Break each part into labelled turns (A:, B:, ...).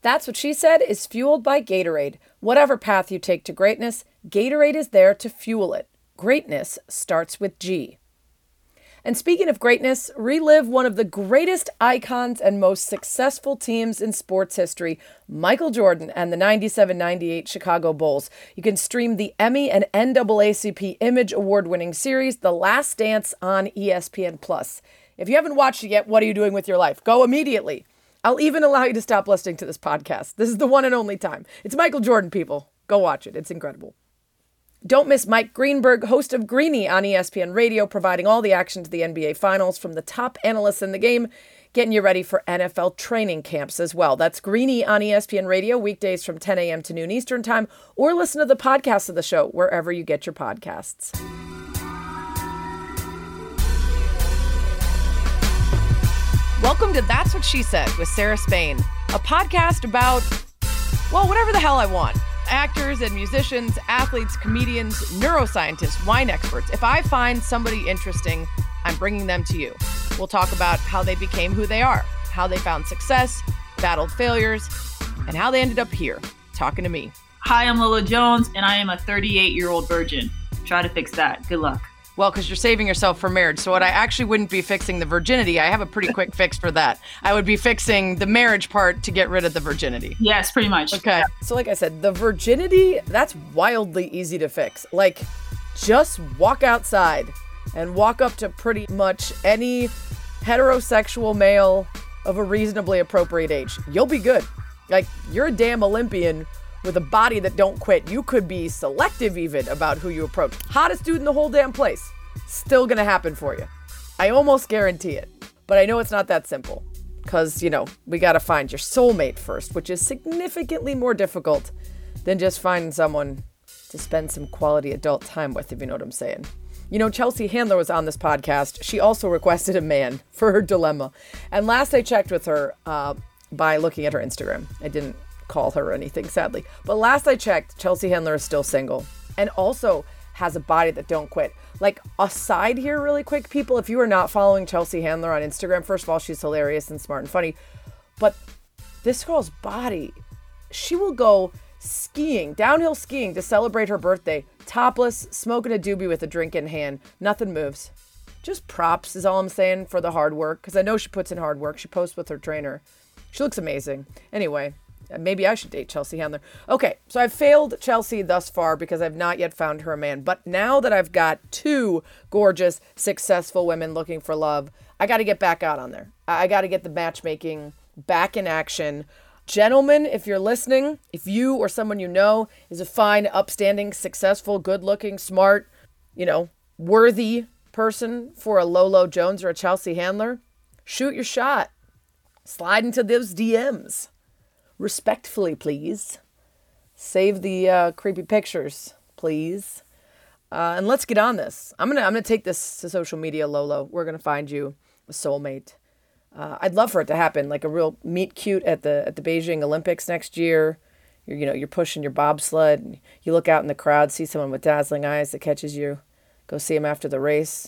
A: That's What She Said is fueled by Gatorade. Whatever path you take to greatness, Gatorade is there to fuel it. Greatness starts with G. And speaking of greatness, relive one of the greatest icons and most successful teams in sports history, Michael Jordan and the 97-98 Chicago Bulls. You can stream the Emmy and NAACP Image Award-winning series, The Last Dance, on ESPN+. If you haven't watched it yet, what are you doing with your life? Go immediately. I'll even allow you to stop listening to this podcast. This is the one and only time. It's Michael Jordan, people. Go watch it. It's incredible. Don't miss Mike Greenberg, host of Greeny on ESPN Radio, providing all the action to the NBA Finals from the top analysts in the game, getting you ready for NFL training camps as well. That's Greeny on ESPN Radio, weekdays from 10 a.m. to noon Eastern Time, or listen to the podcast of the show wherever you get your podcasts. Welcome to That's What She Said with Sarah Spain, a podcast about, well, whatever the hell I want. Actors and musicians, athletes, comedians, neuroscientists, wine experts. If I find somebody interesting, I'm bringing them to you. We'll talk about how they became who they are, how they found success, battled failures, and how they ended up here, talking to me.
B: Hi, I'm Lola Jones, and I am a 38-year-old virgin. Try to fix that. Good luck.
A: Well, because you're saving yourself for marriage. So what I actually wouldn't be fixing the virginity. I have a pretty quick fix for that. I would be fixing the marriage part to get rid of the virginity.
B: Yes, pretty much.
A: Okay. Yeah. So like I said, the virginity, that's wildly easy to fix. Like, just walk outside and walk up to pretty much any heterosexual male of a reasonably appropriate age. You'll be good. Like, you're a damn Olympian with a body that don't quit. You could be selective even about who you approach. Hottest dude in the whole damn place. Still gonna happen for you. I almost guarantee it. But I know it's not that simple. Because, we gotta find your soulmate first, which is significantly more difficult than just finding someone to spend some quality adult time with, if you know what I'm saying. Chelsea Handler was on this podcast. She also requested a man for her dilemma. And last I checked with her, by looking at her Instagram, I didn't call her or anything, sadly. But last I checked, Chelsea Handler is still single and also has a body that don't quit. Like, aside here really quick, people, if you are not following Chelsea Handler on Instagram, first of all, she's hilarious and smart and funny. But this girl's body, she will go skiing, downhill skiing to celebrate her birthday, topless, smoking a doobie with a drink in hand. Nothing moves. Just props is all I'm saying for the hard work, because I know she puts in hard work. She posts with her trainer. She looks amazing. Anyway, maybe I should date Chelsea Handler. Okay, so I've failed Chelsea thus far because I've not yet found her a man. But now that I've got two gorgeous, successful women looking for love, I got to get back out on there. I got to get the matchmaking back in action. Gentlemen, if you're listening, if you or someone you know is a fine, upstanding, successful, good-looking, smart, worthy person for a Lolo Jones or a Chelsea Handler, shoot your shot. Slide into those DMs. Respectfully, please. Save the creepy pictures, please. And let's get on this. I'm gonna take this to social media, Lolo. We're gonna find you a soulmate. I'd love for it to happen, like a real meet cute at the Beijing Olympics next year. You're pushing your bobsled. You look out in the crowd, see someone with dazzling eyes that catches you. Go see him after the race.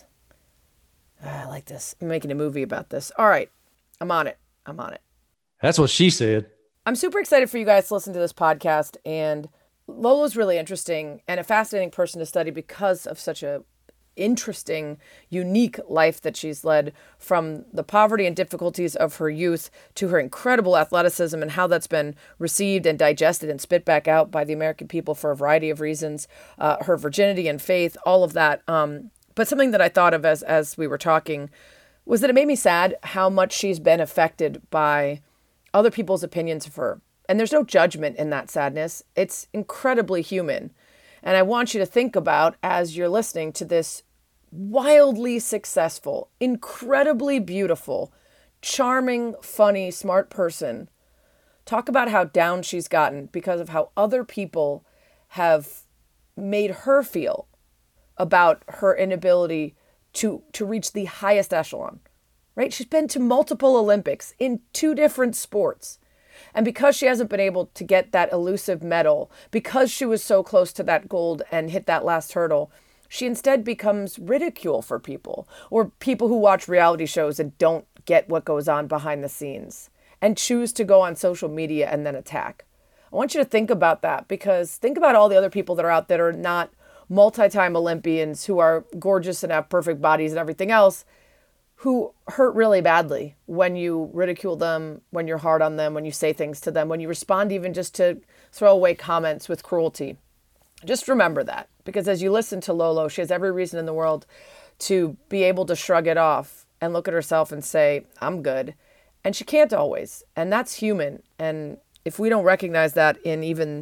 A: I like this. I'm making a movie about this. All right, I'm on it.
C: That's what she said.
A: I'm super excited for you guys to listen to this podcast, and Lolo's really interesting and a fascinating person to study because of such a interesting, unique life that she's led, from the poverty and difficulties of her youth to her incredible athleticism and how that's been received and digested and spit back out by the American people for a variety of reasons, her virginity and faith, all of that. But something that I thought of as we were talking was that it made me sad how much she's been affected by other people's opinions of her. And there's no judgment in that sadness. It's incredibly human. And I want you to think about, as you're listening to this wildly successful, incredibly beautiful, charming, funny, smart person, talk about how down she's gotten because of how other people have made her feel about her inability to reach the highest echelon. Right? She's been to multiple Olympics in 2 different sports. And because she hasn't been able to get that elusive medal, because she was so close to that gold and hit that last hurdle, she instead becomes ridicule for people, or people who watch reality shows and don't get what goes on behind the scenes. and choose to go on social media and then attack. I want you to think about that, because think about all the other people that are out that are not multi-time Olympians, who are gorgeous and have perfect bodies and everything else, who hurt really badly when you ridicule them, when you're hard on them, when you say things to them, when you respond even just to throwaway comments with cruelty. Just remember that, because as you listen to Lolo, she has every reason in the world to be able to shrug it off and look at herself and say, I'm good. And she can't always. And that's human. And if we don't recognize that in even,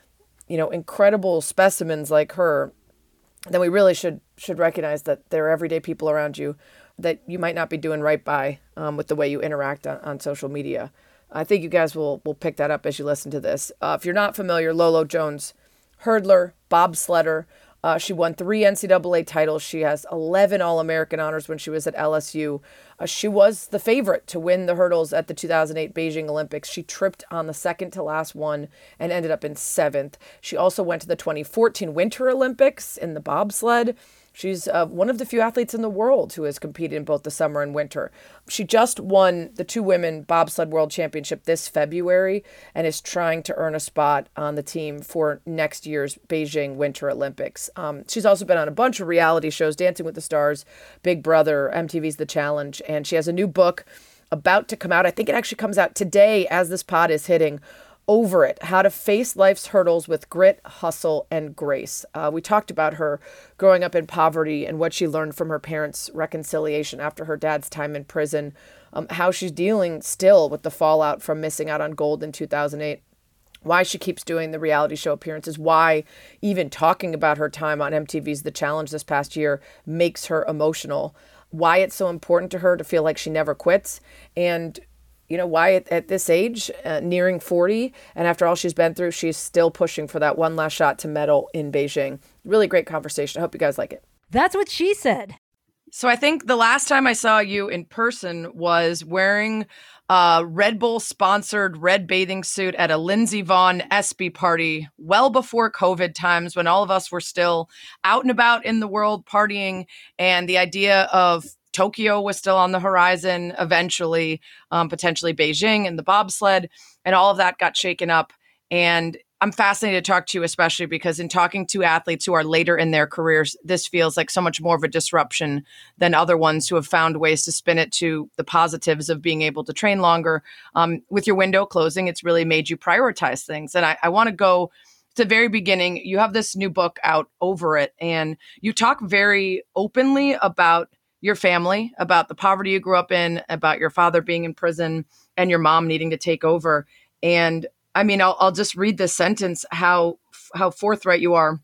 A: incredible specimens like her, then we really should recognize that there are everyday people around you that you might not be doing right by with the way you interact on social media. I think you guys will pick that up as you listen to this. If you're not familiar, Lolo Jones, hurdler, bobsledder. She won 3 NCAA titles. She has 11 All-American honors when she was at LSU. She was the favorite to win the hurdles at the 2008 Beijing Olympics. She tripped on the second to last one and ended up in 7th. She also went to the 2014 Winter Olympics in the bobsled. She's one of the few athletes in the world who has competed in both the summer and winter. She just won the 2 women bobsled world championship this February and is trying to earn a spot on the team for next year's Beijing Winter Olympics. She's also been on a bunch of reality shows, Dancing with the Stars, Big Brother, MTV's The Challenge, and she has a new book about to come out. I think it actually comes out today as this pod is hitting. Over It, How to Face Life's Hurdles with Grit, Hustle, and Grace. We talked about her growing up in poverty and what she learned from her parents' reconciliation after her dad's time in prison, how she's dealing still with the fallout from missing out on gold in 2008, why she keeps doing the reality show appearances, why even talking about her time on MTV's The Challenge this past year makes her emotional, why it's so important to her to feel like she never quits, and why at this age, nearing 40, and after all she's been through, she's still pushing for that one last shot to medal in Beijing. Really great conversation. I hope you guys like it.
D: That's what she said.
A: So I think the last time I saw you in person was wearing a Red Bull sponsored red bathing suit at a Lindsey Vonn ESPY party well before COVID times, when all of us were still out and about in the world partying, and the idea of Tokyo was still on the horizon, eventually, potentially Beijing and the bobsled, and all of that got shaken up. And I'm fascinated to talk to you, especially because in talking to athletes who are later in their careers, this feels like so much more of a disruption than other ones who have found ways to spin it to the positives of being able to train longer. With your window closing, it's really made you prioritize things. And I want to go to the very beginning. You have this new book out, Over It, and you talk very openly about your family, about the poverty you grew up in, about your father being in prison and your mom needing to take over. And I mean, I'll just read this sentence, how forthright you are.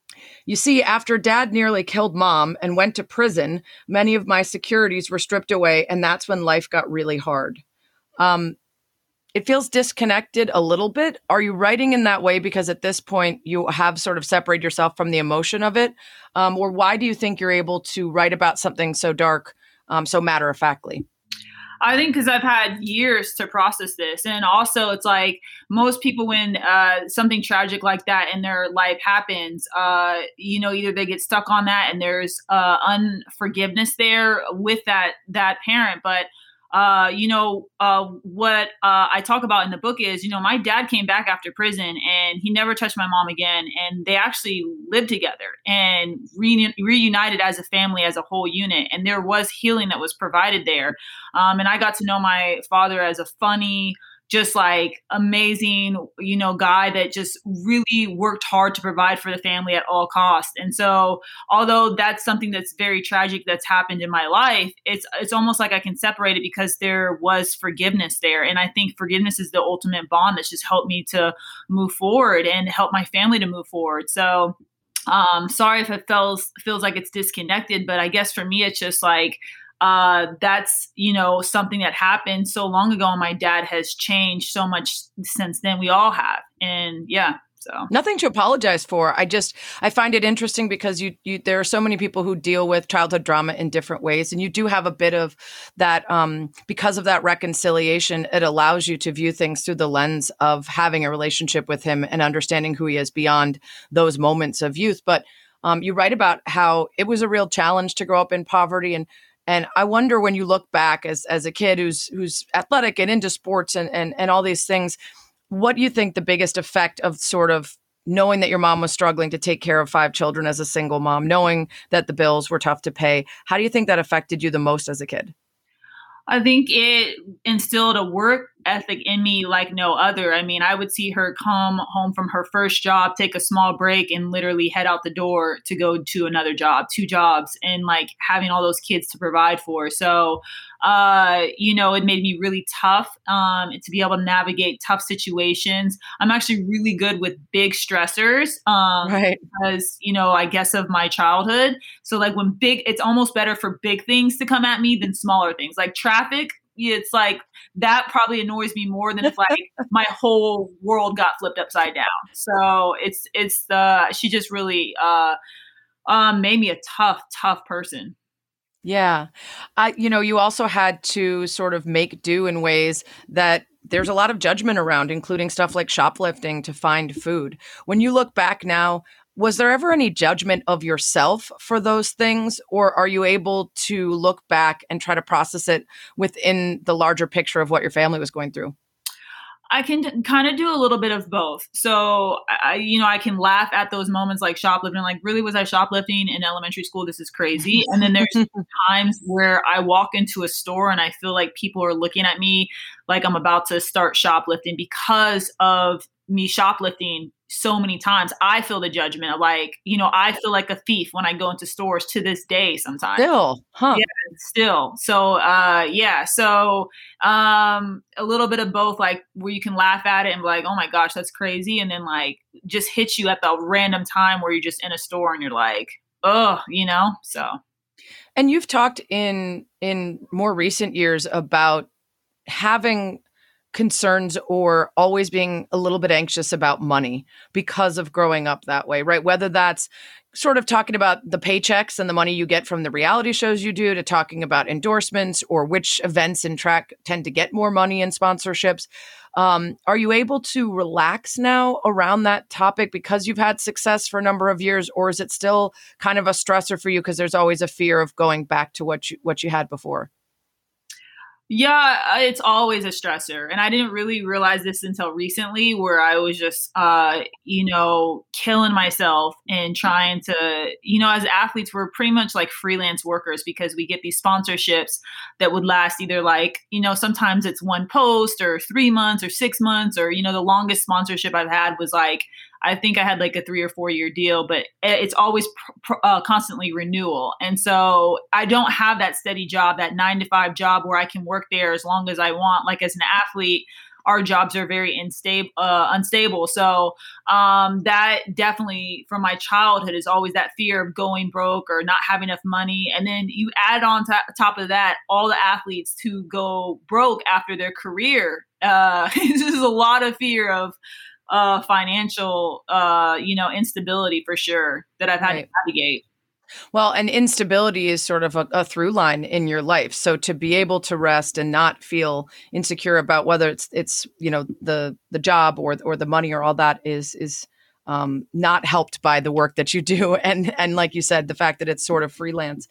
A: You see, after dad nearly killed mom and went to prison, many of my securities were stripped away, and that's when life got really hard. It feels disconnected a little bit. Are you writing in that way because at this point you have sort of separated yourself from the emotion of it? Or why do you think you're able to write about something so dark, so matter-of-factly?
B: I think because I've had years to process this. And also it's like most people, when something tragic like that in their life happens, either they get stuck on that and there's unforgiveness there with that parent. But what I talk about in the book is, my dad came back after prison and he never touched my mom again. And they actually lived together and reunited as a family, as a whole unit. And there was healing that was provided there. And I got to know my father as a funny, just like amazing, guy that just really worked hard to provide for the family at all costs. And so, although that's something that's very tragic that's happened in my life, it's almost like I can separate it because there was forgiveness there. And I think forgiveness is the ultimate bond that's just helped me to move forward and help my family to move forward. So, sorry if it feels like it's disconnected, but I guess for me, it's just like, that's, something that happened so long ago, and my dad has changed so much since then. We all have. And yeah, so
A: nothing to apologize for. I find it interesting because there are so many people who deal with childhood drama in different ways. And you do have a bit of that, because of that reconciliation, it allows you to view things through the lens of having a relationship with him and understanding who he is beyond those moments of youth. But you write about how it was a real challenge to grow up in poverty. And And I wonder, when you look back as a kid who's athletic and into sports and all these things, what do you think the biggest effect of sort of knowing that your mom was struggling to take care of 5 children as a single mom, knowing that the bills were tough to pay, how do you think that affected you the most as a kid?
B: I think it instilled a work ethic in me like no other. I mean, I would see her come home from her first job, take a small break, and literally head out the door to go to another job, 2 jobs, and like having all those kids to provide for. So, it made me really tough to be able to navigate tough situations. I'm actually really good with big stressors
A: Right.
B: because, I guess of my childhood. So like it's almost better for big things to come at me than smaller things like traffic. It's like that probably annoys me more than if like my whole world got flipped upside down. So she just really made me a tough person.
A: Yeah. You also had to sort of make do in ways that there's a lot of judgment around, including stuff like shoplifting to find food. When you look back now, was there ever any judgment of yourself for those things? Or are you able to look back and try to process it within the larger picture of what your family was going through?
B: I can kind of do a little bit of both. So I can laugh at those moments like shoplifting, like really was I shoplifting in elementary school? This is crazy. And then there's times where I walk into a store and I feel like people are looking at me like I'm about to start shoplifting because of me shoplifting so many times. I feel the judgment of like, I feel like a thief when I go into stores to this day sometimes.
A: Still, huh?
B: Yeah, still. So, So, a little bit of both, like where you can laugh at it and be like, oh my gosh, that's crazy. And then like just hits you at the random time where you're just in a store and you're like, oh, so.
A: And you've talked in more recent years about having concerns or always being a little bit anxious about money because of growing up that way, right? Whether that's sort of talking about the paychecks and the money you get from the reality shows you do, to talking about endorsements or which events in track tend to get more money in sponsorships. Are you able to relax now around that topic because you've had success for a number of years, or is it still kind of a stressor for you because there's always a fear of going back to what you had before?
B: Yeah, it's always a stressor. And I didn't really realize this until recently, where I was just, killing myself and trying to, as athletes, we're pretty much like freelance workers because we get these sponsorships that would last either like, sometimes it's one post or 3 months or 6 months, or, the longest sponsorship I've had was like, I think I had like a 3 or 4 year deal, but it's always constantly renewal. And so I don't have that steady job, that 9 to 5 job where I can work there as long as I want. Like as an athlete, our jobs are very unstable. So that definitely from my childhood is always that fear of going broke or not having enough money. And then you add on top of that, all the athletes who go broke after their career. This is a lot of fear of financial, instability for sure that I've had to navigate.
A: Well, and instability is sort of a through line in your life. So to be able to rest and not feel insecure about whether it's the job or the money or all that is not helped by the work that you do, and like you said, the fact that it's sort of freelance.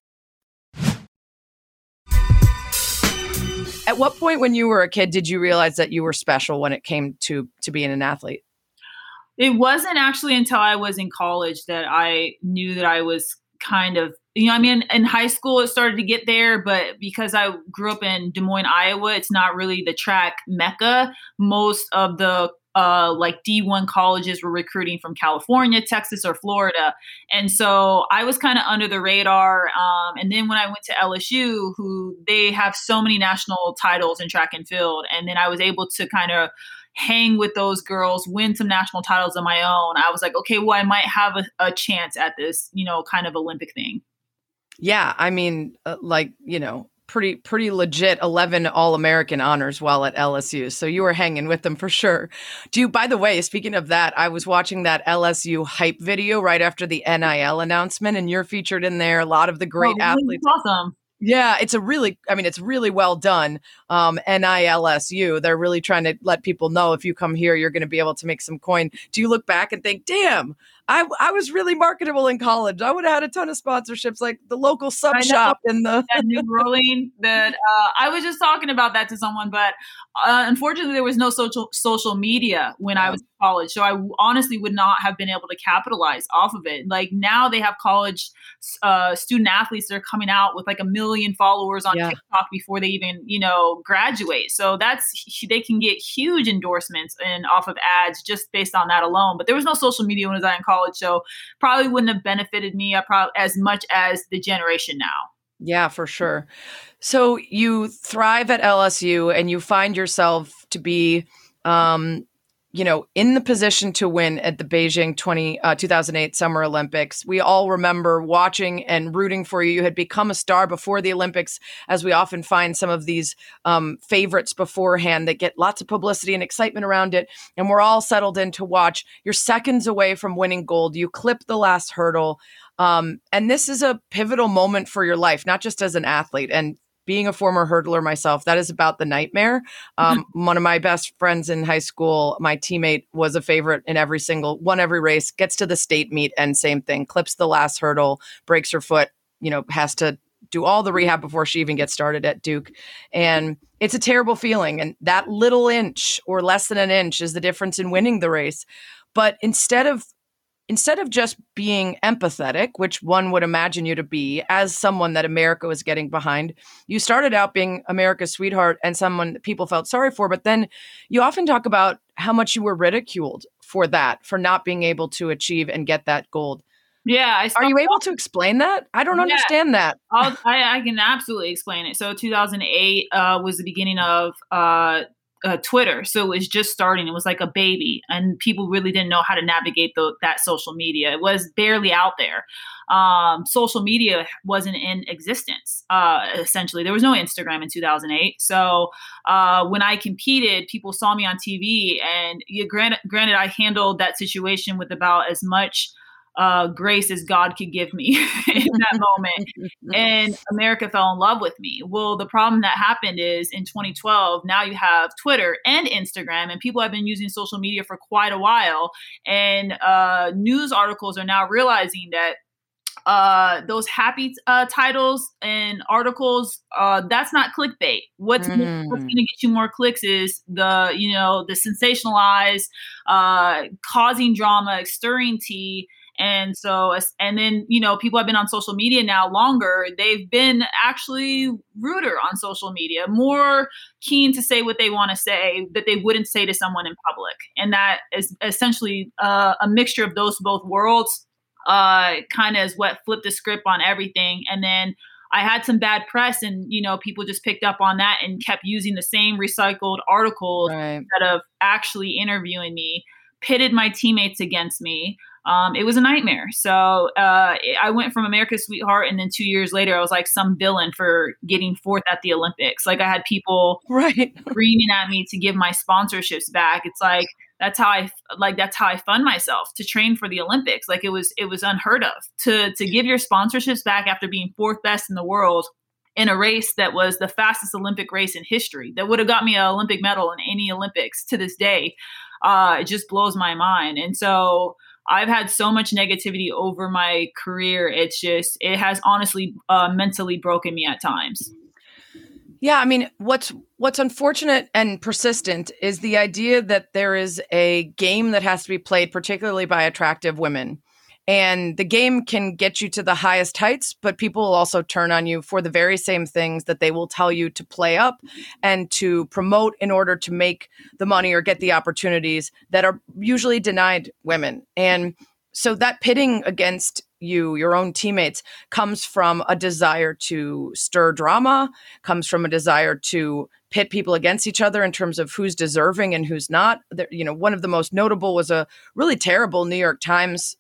A: At what point when you were a kid did you realize that you were special when it came to being an athlete?
B: It wasn't actually until I was in college that I knew that I was kind of, in high school it started to get there, but because I grew up in Des Moines, Iowa, it's not really the track mecca. Most of the like D1 colleges were recruiting from California, Texas, or Florida. And so I was kind of under the radar. And then when I went to LSU, who they have so many national titles in track and field, and then I was able to kind of hang with those girls, win some national titles of my own. I was like, okay, well, I might have a chance at this, kind of Olympic thing.
A: Yeah. Pretty legit 11 All-American honors while at LSU. So you were hanging with them for sure. By the way, speaking of that, I was watching that LSU hype video right after the NIL announcement, and you're featured in there. A lot of the great athletes.
B: Awesome.
A: Yeah, it's really well done. NILSU, they're really trying to let people know if you come here, you're going to be able to make some coin. Do you look back and think, damn, I was really marketable in college. I would have had a ton of sponsorships, like the local sub shop in the
B: that New Rolling. That I was just talking about that to someone, but unfortunately, there was no social media when I was in college, so I honestly would not have been able to capitalize off of it. Like now, they have college student athletes that are coming out with like 1 million followers on TikTok before they even graduate. So they can get huge endorsements and off of ads just based on that alone. But there was no social media when I was in college, so probably wouldn't have benefited me as much as the generation now.
A: Yeah, for sure. So you thrive at LSU and you find yourself to be, in the position to win at the Beijing 2008 Summer Olympics. We all remember watching and rooting for you. You had become a star before the Olympics, as we often find some of these favorites beforehand that get lots of publicity and excitement around it. And we're all settled in to watch. You're seconds away from winning gold. You clip the last hurdle. And this is a pivotal moment for your life, not just as an athlete. And being a former hurdler myself, that is about the nightmare. One of my best friends in high school, my teammate, was a favorite in won every race, gets to the state meet, and same thing, clips the last hurdle, breaks her foot, has to do all the rehab before she even gets started at Duke. And it's a terrible feeling. And that little inch or less than an inch is the difference in winning the race. But instead of just being empathetic, which one would imagine you to be as someone that America was getting behind, you started out being America's sweetheart and someone that people felt sorry for. But then you often talk about how much you were ridiculed for not being able to achieve and get that gold.
B: Yeah.
A: Are you able to explain that? I don't understand that.
B: I can absolutely explain it. So 2008 was the beginning of Twitter. So it was just starting. It was like a baby, and people really didn't know how to navigate that social media. It was barely out there. Social media wasn't in existence. Essentially, there was no Instagram in 2008. So when I competed, people saw me on TV, and granted, I handled that situation with about as much grace as God could give me in that moment. And America fell in love with me. Well, the problem that happened is in 2012, now you have Twitter and Instagram, and people have been using social media for quite a while. And news articles are now realizing that those happy titles and articles, that's not clickbait. What's going to get you more clicks is the sensationalized, causing drama, stirring tea. And then, people have been on social media now longer. They've been actually ruder on social media, more keen to say what they want to say that they wouldn't say to someone in public. And that is essentially a mixture of those both worlds, kind of is what flipped the script on everything. And then I had some bad press, and, people just picked up on that and kept using the same recycled articles instead of actually interviewing me, pitted my teammates against me. It was a nightmare. So I went from America's sweetheart, and then 2 years later, I was like some villain for getting fourth at the Olympics. Like I had people screaming at me to give my sponsorships back. It's like that's how I fund myself to train for the Olympics. Like it was unheard of to give your sponsorships back after being fourth best in the world in a race that was the fastest Olympic race in history that would have got me an Olympic medal in any Olympics to this day. It just blows my mind. And so I've had so much negativity over my career. It has honestly mentally broken me at times.
A: Yeah, I mean, what's unfortunate and persistent is the idea that there is a game that has to be played, particularly by attractive women. And the game can get you to the highest heights, but people will also turn on you for the very same things that they will tell you to play up and to promote in order to make the money or get the opportunities that are usually denied women. And so that pitting against you, your own teammates, comes from a desire to stir drama, comes from a desire to pit people against each other in terms of who's deserving and who's not. One of the most notable was a really terrible New York Times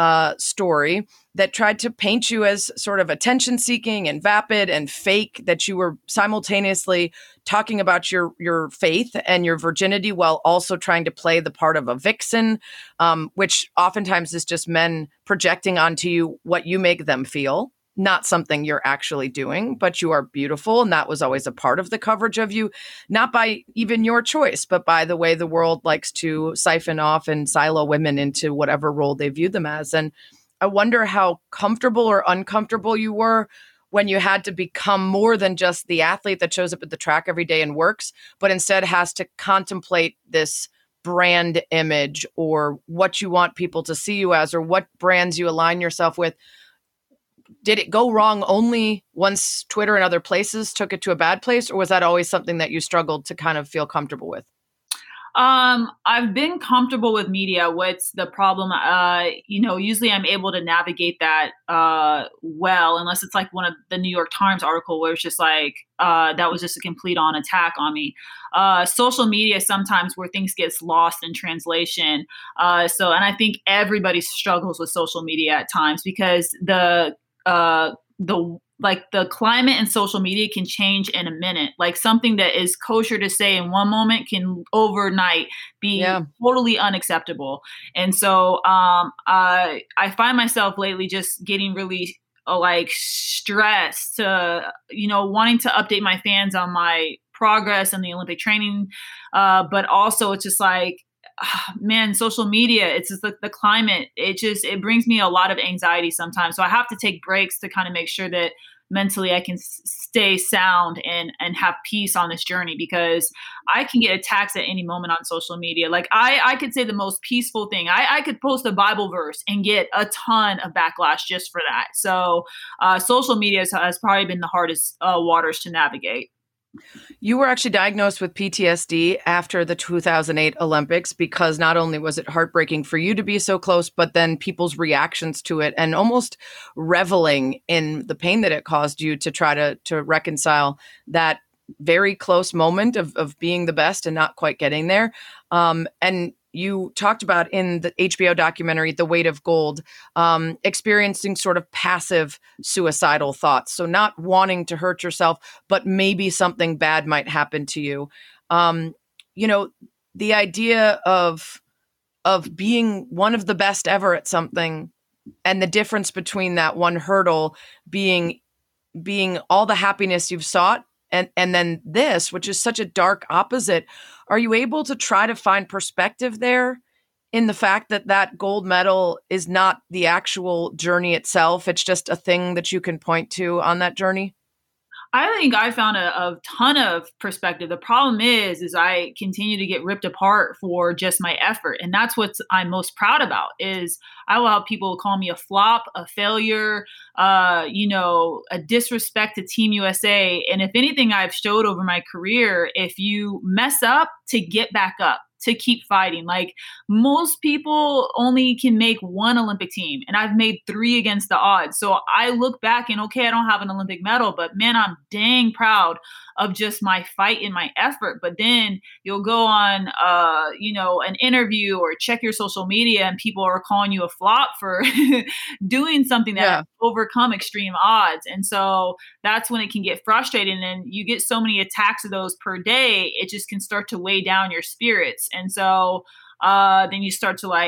A: story that tried to paint you as sort of attention seeking and vapid and fake, that you were simultaneously talking about your faith and your virginity while also trying to play the part of a vixen, which oftentimes is just men projecting onto you what you make them feel. not something you're actually doing, but you are beautiful. And that was always a part of the coverage of you, not by even your choice, but by the way the world likes to siphon off and silo women into whatever role they view them as. And I wonder how comfortable or uncomfortable you were when you had to become more than just the athlete that shows up at the track every day and works, but instead has to contemplate this brand image or what you want people to see you as or what brands you align yourself with. Did it go wrong only once Twitter and other places took it to a bad place, or was that always something that you struggled to kind of feel comfortable with?
B: I've been comfortable with media. What's the problem? Usually I'm able to navigate that well, unless it's like one of the New York Times article where it's just like, that was just a complete on attack on me. Social media sometimes where things gets lost in translation. And I think everybody struggles with social media at times because the climate and social media can change in a minute. Like something that is kosher to say in one moment can overnight be totally unacceptable. And so I find myself lately just getting really stressed to, wanting to update my fans on my progress and the Olympic training. But also it's just like, man, social media, it's just the climate. It brings me a lot of anxiety sometimes. So I have to take breaks to kind of make sure that mentally I can stay sound and have peace on this journey, because I can get attacked at any moment on social media. Like I could say the most peaceful thing. I could post a Bible verse and get a ton of backlash just for that. So social media has probably been the hardest waters to navigate.
A: You were actually diagnosed with PTSD after the 2008 Olympics because not only was it heartbreaking for you to be so close, but then people's reactions to it and almost reveling in the pain that it caused you to try to reconcile that very close moment of being the best and not quite getting there. And you talked about in the HBO documentary, The Weight of Gold, experiencing sort of passive suicidal thoughts. So not wanting to hurt yourself, but maybe something bad might happen to you. The idea of being one of the best ever at something and the difference between that one hurdle being all the happiness you've sought and then this, which is such a dark opposite. Are you able to try to find perspective there in the fact that gold medal is not the actual journey itself? It's just a thing that you can point to on that journey?
B: I think I found a ton of perspective. The problem is I continue to get ripped apart for just my effort. And that's what I'm most proud about is I will have people call me a flop, a failure, a disrespect to Team USA. And if anything I've showed over my career, if you mess up, to get back up, to keep fighting. Like most people only can make one Olympic team and I've made 3 against the odds. So I look back and okay, I don't have an Olympic medal, but man, I'm dang proud of just my fight and my effort. But then you'll go on, an interview or check your social media and people are calling you a flop for doing something that overcome extreme odds. And so that's when it can get frustrating. And you get so many attacks of those per day, it just can start to weigh down your spirits. And so then you start to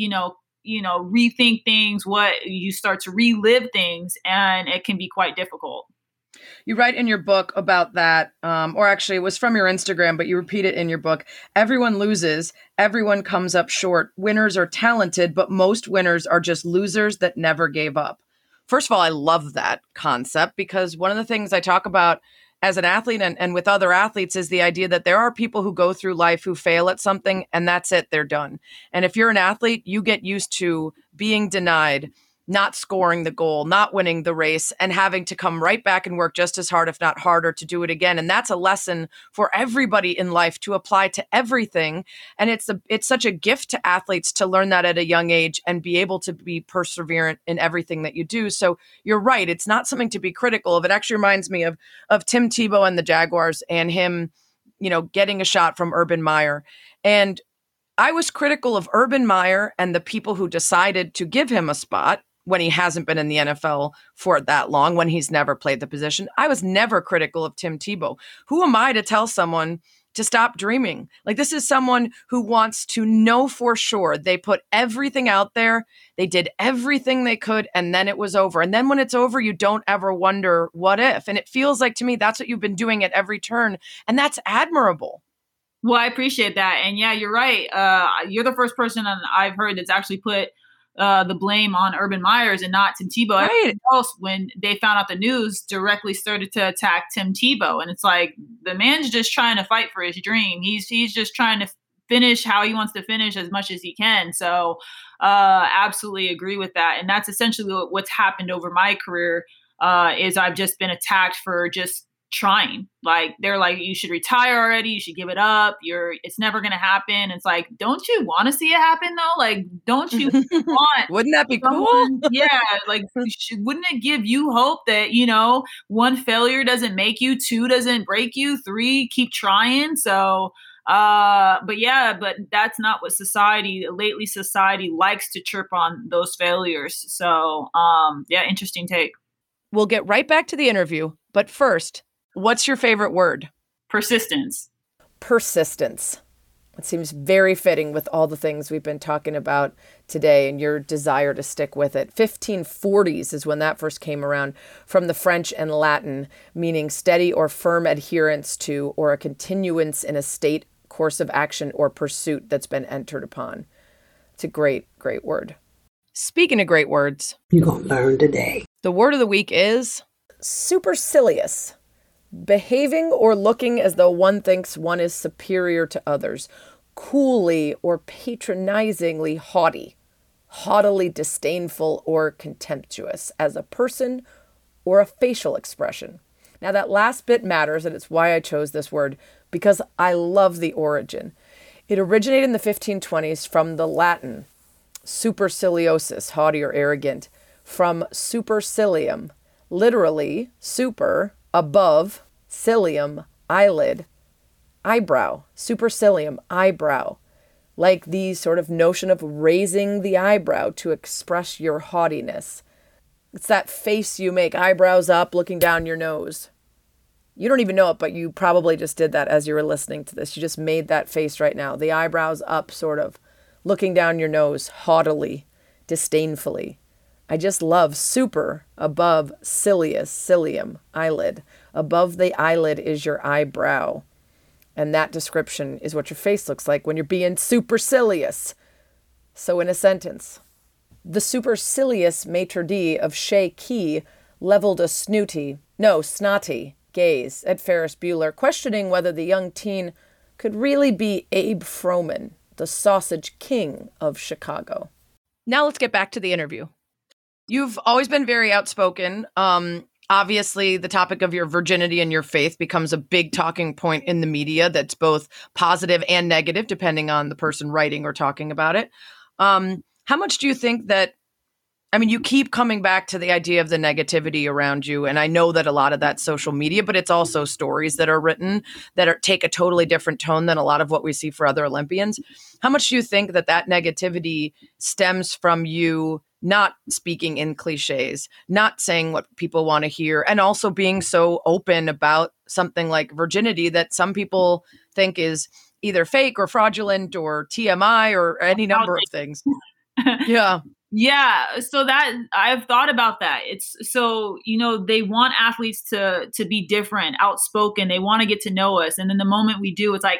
B: rethink things, you start to relive things, and it can be quite difficult.
A: You write in your book about that, or actually it was from your Instagram, but you repeat it in your book. Everyone loses. Everyone comes up short. Winners are talented, but most winners are just losers that never gave up. First of all, I love that concept because one of the things I talk about as an athlete and with other athletes is the idea that there are people who go through life who fail at something and that's it, they're done. And if you're an athlete, you get used to being denied, not scoring the goal, not winning the race, and having to come right back and work just as hard, if not harder, to do it again. And that's a lesson for everybody in life to apply to everything. And it's such a gift to athletes to learn that at a young age and be able to be perseverant in everything that you do. So you're right. It's not something to be critical of. It actually reminds me of Tim Tebow and the Jaguars and him, getting a shot from Urban Meyer. And I was critical of Urban Meyer and the people who decided to give him a spot when he hasn't been in the NFL for that long, when he's never played the position. I was never critical of Tim Tebow. Who am I to tell someone to stop dreaming. Like, this is someone who wants to know for sure. They put everything out there. They did everything they could, and then it was over. And then when it's over, you don't ever wonder what if. And it feels like to me, that's what you've been doing at every turn. And that's admirable.
B: Well, I appreciate that. And yeah, you're right. You're the first person I've heard that's actually put the blame on Urban Myers and not Tim Tebow.
A: Right.
B: Everyone else, when they found out the news, directly started to attack Tim Tebow. And it's like, the man's just trying to fight for his dream. He's just trying to finish how he wants to finish as much as he can. So absolutely agree with that. And that's essentially what's happened over my career, is I've just been attacked for just trying. Like, they're like, you should retire already, you should give it up, it's never gonna happen. It's like, don't you want to see it happen though? Like, don't you want
A: wouldn't that be
B: someone,
A: cool?
B: Yeah, like, wouldn't it give you hope that, one failure doesn't make you, two doesn't break you, three, keep trying. So but that's not what society likes to chirp on those failures. So interesting take.
A: We'll get right back to the interview, but first, what's your favorite word?
B: Persistence.
A: Persistence. It seems very fitting with all the things we've been talking about today and your desire to stick with it. 1540s is when that first came around, from the French and Latin, meaning steady or firm adherence to, or a continuance in a state, course of action, or pursuit that's been entered upon. It's a great, great word. Speaking of great words,
D: you're going to learn today.
A: The word of the week is supercilious. Behaving or looking as though one thinks one is superior to others. Coolly or patronizingly haughty. Haughtily disdainful or contemptuous as a person or a facial expression. Now that last bit matters, and it's why I chose this word, because I love the origin. It originated in the 1520s from the Latin superciliosus, haughty or arrogant, from supercilium, literally super, above, cilium, eyelid, eyebrow, supercilium, eyebrow, like the sort of notion of raising the eyebrow to express your haughtiness. It's that face you make, eyebrows up, looking down your nose. You don't even know it, but you probably just did that as you were listening to this. You just made that face right now. The eyebrows up, sort of, looking down your nose, haughtily, disdainfully. I just love super, above, cilious, cilium, eyelid. Above the eyelid is your eyebrow. And that description is what your face looks like when you're being supercilious. So in a sentence, the supercilious maitre d' of Chez Key leveled a snotty gaze at Ferris Bueller, questioning whether the young teen could really be Abe Froman, the sausage king of Chicago. Now let's get back to the interview. You've always been very outspoken. Obviously, the topic of your virginity and your faith becomes a big talking point in the media that's both positive and negative, depending on the person writing or talking about it. How much do you think that, you keep coming back to the idea of the negativity around you, and I know that a lot of that's social media, but it's also stories that are written that take a totally different tone than a lot of what we see for other Olympians. How much do you think that negativity stems from you not speaking in cliches, not saying what people want to hear, and also being so open about something like virginity that some people think is either fake or fraudulent or TMI or any number of things? Yeah.
B: Yeah. So that I've thought about that. It's so, they want athletes to be different, outspoken. They want to get to know us. And then the moment we do, it's like,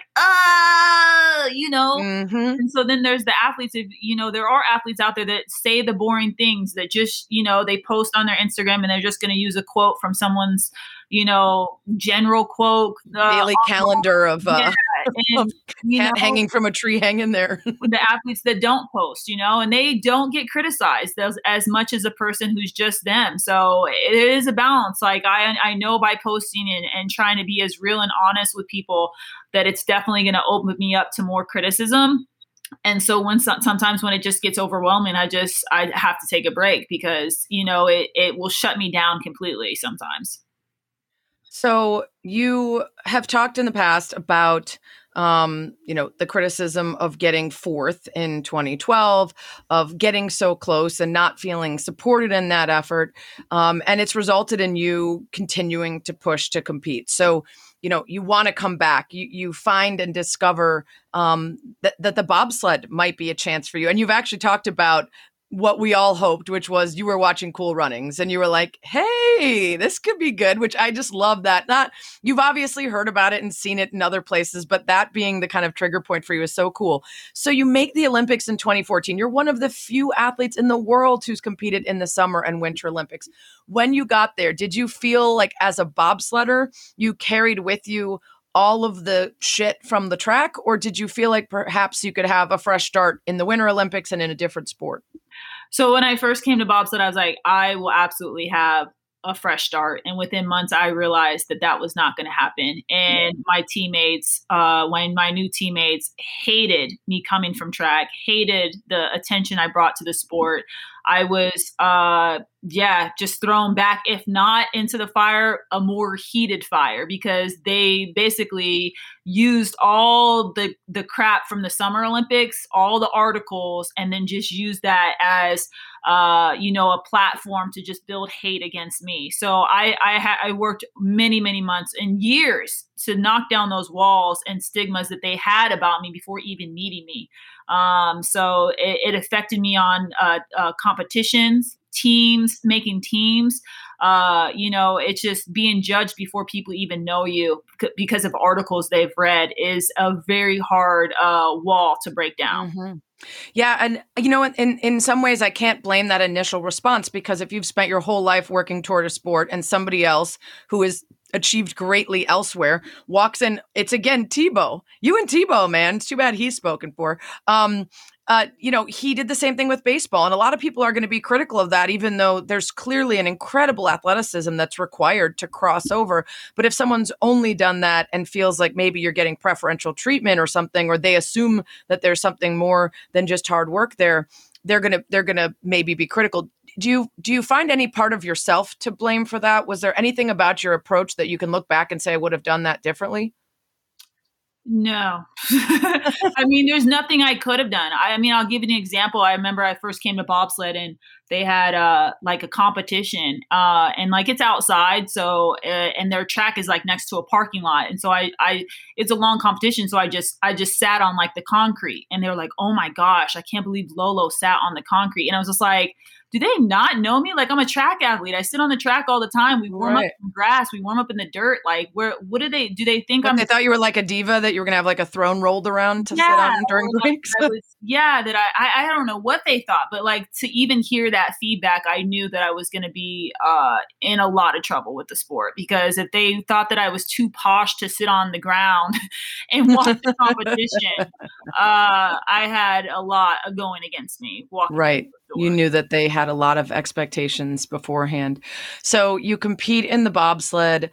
A: Mm-hmm.
B: And so then there's the athletes, there are athletes out there that say the boring things that just, they post on their Instagram and they're just going to use a quote from someone's, general quote.
A: Daily calendar of
B: and,
A: hanging from a tree hanging there.
B: The athletes that don't post, and they don't get criticized as much as a person who's just them. So it is a balance. Like I know by posting and trying to be as real and honest with people that it's definitely going to open me up to more criticism. And so sometimes when it just gets overwhelming, I have to take a break because, it will shut me down completely sometimes.
A: So you have talked in the past about, the criticism of getting fourth in 2012, of getting so close and not feeling supported in that effort. And it's resulted in you continuing to push to compete. So you want to come back, you find and discover that the bobsled might be a chance for you. And you've actually talked about what we all hoped, which was you were watching Cool Runnings and you were like, hey, this could be good, which I just love that. Not, you've obviously heard about it and seen it in other places, but that being the kind of trigger point for you is so cool. So you make the Olympics in 2014. You're one of the few athletes in the world who's competed in the Summer and Winter Olympics. When you got there, did you feel like as a bobsledder, you carried with you all of the shit from the track, or did you feel like perhaps you could have a fresh start in the Winter Olympics and in a different sport?
B: So when I first came to bobsled, I was like, I will absolutely have a fresh start. And within months, I realized that was not going to happen. And my teammates, when my new teammates hated me coming from track, hated the attention I brought to the sport, I was, just thrown back, if not into the fire, a more heated fire, because they basically used all the crap from the Summer Olympics, all the articles, and then just used that as, a platform to just build hate against me. So I worked many, many months and years to knock down those walls and stigmas that they had about me before even meeting me. So it affected me on competitions, teams, making teams. It's just being judged before people even know you because of articles they've read is a very hard wall to break down.
A: Mm-hmm. Yeah. And, in some ways, I can't blame that initial response, because if you've spent your whole life working toward a sport and somebody else who is achieved greatly elsewhere walks in, it's again Tebow. You and Tebow, man. It's too bad he's spoken for. He did the same thing with baseball. And a lot of people are going to be critical of that, even though there's clearly an incredible athleticism that's required to cross over. But if someone's only done that and feels like maybe you're getting preferential treatment or something, or they assume that there's something more than just hard work there, they're gonna maybe be critical. Do you find any part of yourself to blame for that? Was there anything about your approach that you can look back and say I would have done that differently?
B: No. I mean, there's nothing I could have done. I'll give you an example. I remember I first came to bobsled and they had a competition and it's outside. So, and their track is next to a parking lot. And so it's a long competition. So I just sat on the concrete, and they were like, oh my gosh, I can't believe Lolo sat on the concrete. And I was just like, do they not know me? I'm a track athlete. I sit on the track all the time. We warm up in grass. We warm up in the dirt. What do they think?
A: They thought you were like a diva, that you were going to have a throne rolled around to sit on during breaks?
B: That I don't know what they thought, but to even hear that feedback, I knew that I was going to be in a lot of trouble with the sport, because if they thought that I was too posh to sit on the ground and watch the competition, I had a lot going against me.
A: Right. You knew that they had a lot of expectations beforehand. So you compete in the bobsled.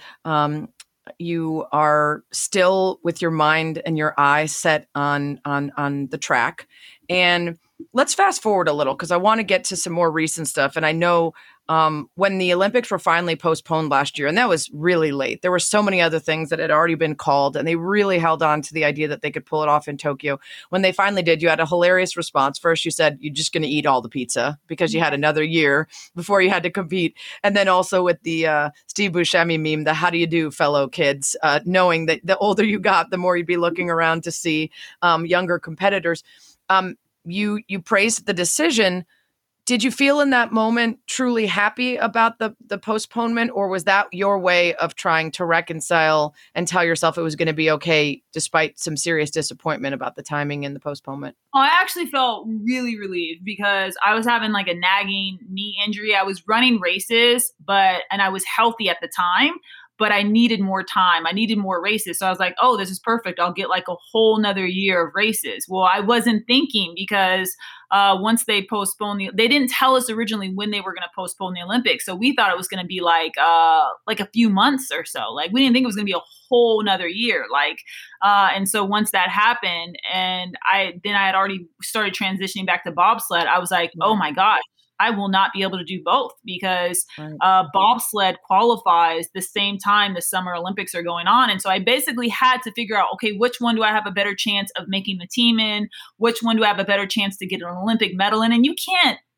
A: You are still with your mind and your eye set on the track. And let's fast forward a little, because I want to get to some more recent stuff. And I know when the Olympics were finally postponed last year, and that was really late, there were so many other things that had already been called, and they really held on to the idea that they could pull it off in Tokyo. When they finally did, you had a hilarious response. First, you said you're just going to eat all the pizza because you had another year before you had to compete. And then also with the Steve Buscemi meme, the how do you do, fellow kids, knowing that the older you got, the more you'd be looking around to see younger competitors. You praised the decision. Did you feel in that moment truly happy about the postponement, or was that your way of trying to reconcile and tell yourself it was going to be okay despite some serious disappointment about the timing and the postponement?
B: I actually felt really relieved, because I was having a nagging knee injury. I was running races, and I was healthy at the time, but I needed more time. I needed more races. So I was like, oh, this is perfect. I'll get a whole nother year of races. Well, I wasn't thinking, because once they postponed they didn't tell us originally when they were going to postpone the Olympics. So we thought it was going to be a few months or so. We didn't think it was going to be a whole nother year. And so once that happened, and I had already started transitioning back to bobsled, I was like, oh my gosh, I will not be able to do both, because bobsled qualifies the same time the Summer Olympics are going on. And so I basically had to figure out, okay, which one do I have a better chance of making the team in? Which one do I have a better chance to get an Olympic medal in? And you can't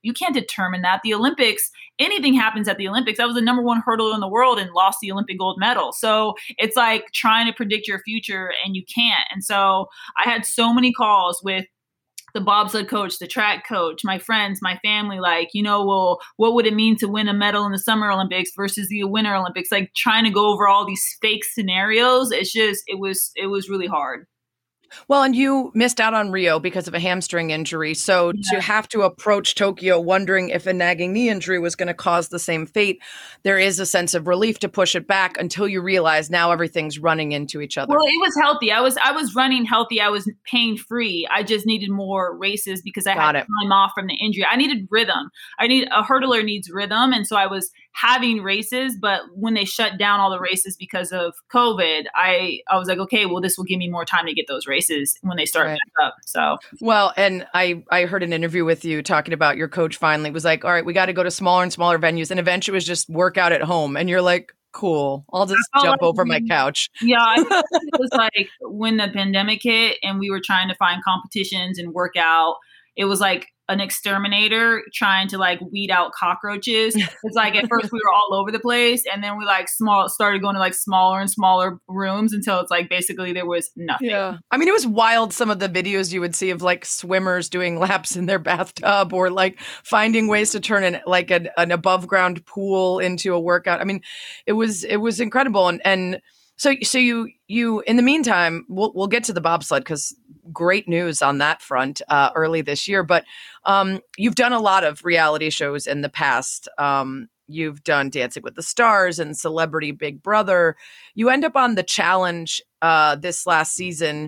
B: you can't determine that. The Olympics, anything happens at the Olympics. I was the #1 hurdler in the world and lost the Olympic gold medal. So it's like trying to predict your future and you can't. And so I had so many calls with the bobsled coach, the track coach, my friends, my family, like, well, what would it mean to win a medal in the Summer Olympics versus the Winter Olympics? Like trying to go over all these fake scenarios. It's just, it was really hard.
A: Well, and you missed out on Rio because of a hamstring injury. So to have to approach Tokyo wondering if a nagging knee injury was going to cause the same fate, there is a sense of relief to push it back until you realize now everything's running into each other.
B: Well, it was healthy. I was running healthy. I was pain free. I just needed more races because I had time off from the injury. I needed rhythm. A hurdler needs rhythm. And so I was having races, but when they shut down all the races because of COVID, I was like, okay, well, this will give me more time to get those races when they start back up. So,
A: well, and I heard an interview with you talking about your coach finally was like, all right, we got to go to smaller and smaller venues. And eventually it was just work out at home. And you're like, cool, I'll just jump over my couch.
B: Yeah. It was like when the pandemic hit and we were trying to find competitions and work out, it was like an exterminator trying to like weed out cockroaches. It's like at first we were all over the place and then we like started going to like smaller and smaller rooms until it's like basically there was nothing.
A: Yeah. I mean, it was wild. Some of the videos you would see of like swimmers doing laps in their bathtub or like finding ways to turn an above ground pool into a workout. I mean, it was incredible. And so you in the meantime, we'll get to the bobsled because great news on that front early this year. But you've done a lot of reality shows in the past. You've done Dancing with the Stars and Celebrity Big Brother. You end up on The Challenge this last season.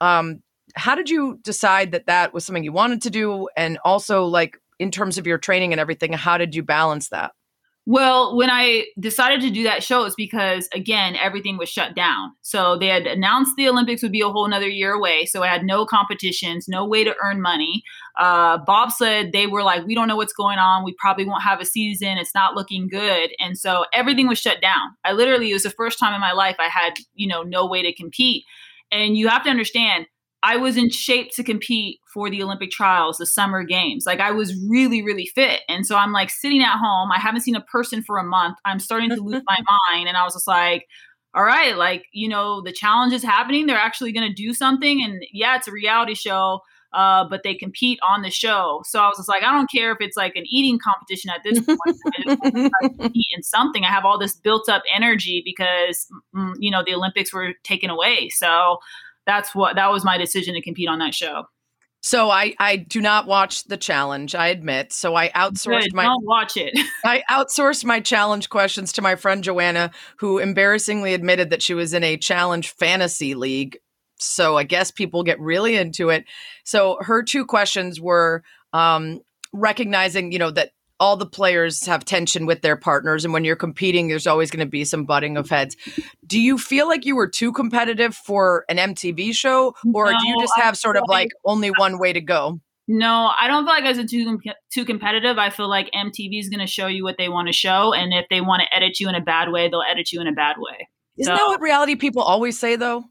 A: How did you decide that was something you wanted to do? And also, like, in terms of your training and everything, how did you balance that?
B: Well, when I decided to do that show, it's because, again, everything was shut down. So they had announced the Olympics would be a whole nother year away. So I had no competitions, no way to earn money. Bobsled, they were like, we don't know what's going on. We probably won't have a season. It's not looking good. And so everything was shut down. It was the first time in my life I had, no way to compete. And you have to understand, I was in shape to compete for the Olympic trials, the summer games. Like I was really, really fit. And so I'm like sitting at home. I haven't seen a person for a month. I'm starting to lose my mind. And I was just like, all right, like, the challenge is happening. They're actually going to do something. And yeah, it's a reality show, but they compete on the show. So I was just like, I don't care if it's like an eating competition at this point. I just want to eat in something. I have all this built up energy because, the Olympics were taken away. So that was my decision to compete on that show.
A: So I do not watch The Challenge, I admit. So I outsourced
B: don't watch it.
A: I outsourced my challenge questions to my friend Joanna, who embarrassingly admitted that she was in a challenge fantasy league. So I guess people get really into it. So her two questions were recognizing, that all the players have tension with their partners. And when you're competing, there's always going to be some butting of heads. Do you feel like you were too competitive for an MTV show? Or do you just have sort of like only one way to go?
B: No, I don't feel like I was too competitive. I feel like MTV is going to show you what they want to show. And if they want to edit you in a bad way, they'll edit you in a bad way.
A: Isn't that what reality people always say, though?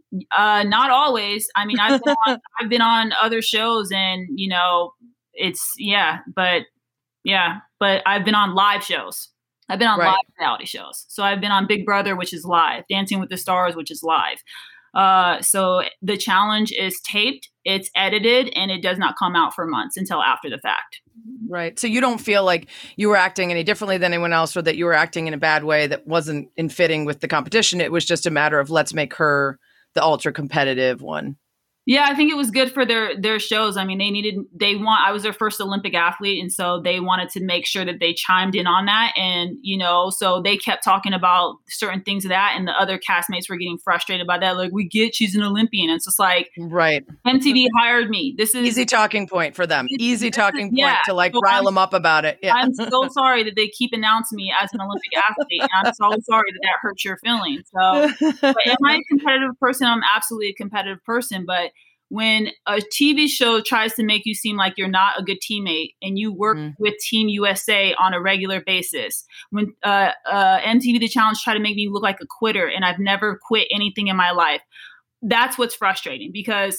B: Not always. I mean, I've been on other shows and, but I've been on live shows. I've been on live reality shows. So I've been on Big Brother, which is live, Dancing with the Stars, which is live. So The Challenge is taped, it's edited, and it does not come out for months until after the fact.
A: Right. So you don't feel like you were acting any differently than anyone else or that you were acting in a bad way that wasn't in fitting with the competition. It was just a matter of let's make her the ultra competitive one.
B: Yeah, I think it was good for their shows. I mean, I was their first Olympic athlete. And so they wanted to make sure that they chimed in on that. And, so they kept talking about certain things of that. And the other castmates were getting frustrated by that. Like, we get she's an Olympian. And it's just like,
A: right.
B: MTV hired me. This is
A: easy talking point for them. Easy talking point to like rile them up about it. Yeah.
B: I'm so sorry that they keep announcing me as an Olympic athlete. And I'm so sorry that hurts your feelings. So, but am I a competitive person? I'm absolutely a competitive person. But when a TV show tries to make you seem like you're not a good teammate and you work with Team USA on a regular basis, when MTV The Challenge tried to make me look like a quitter and I've never quit anything in my life, that's what's frustrating because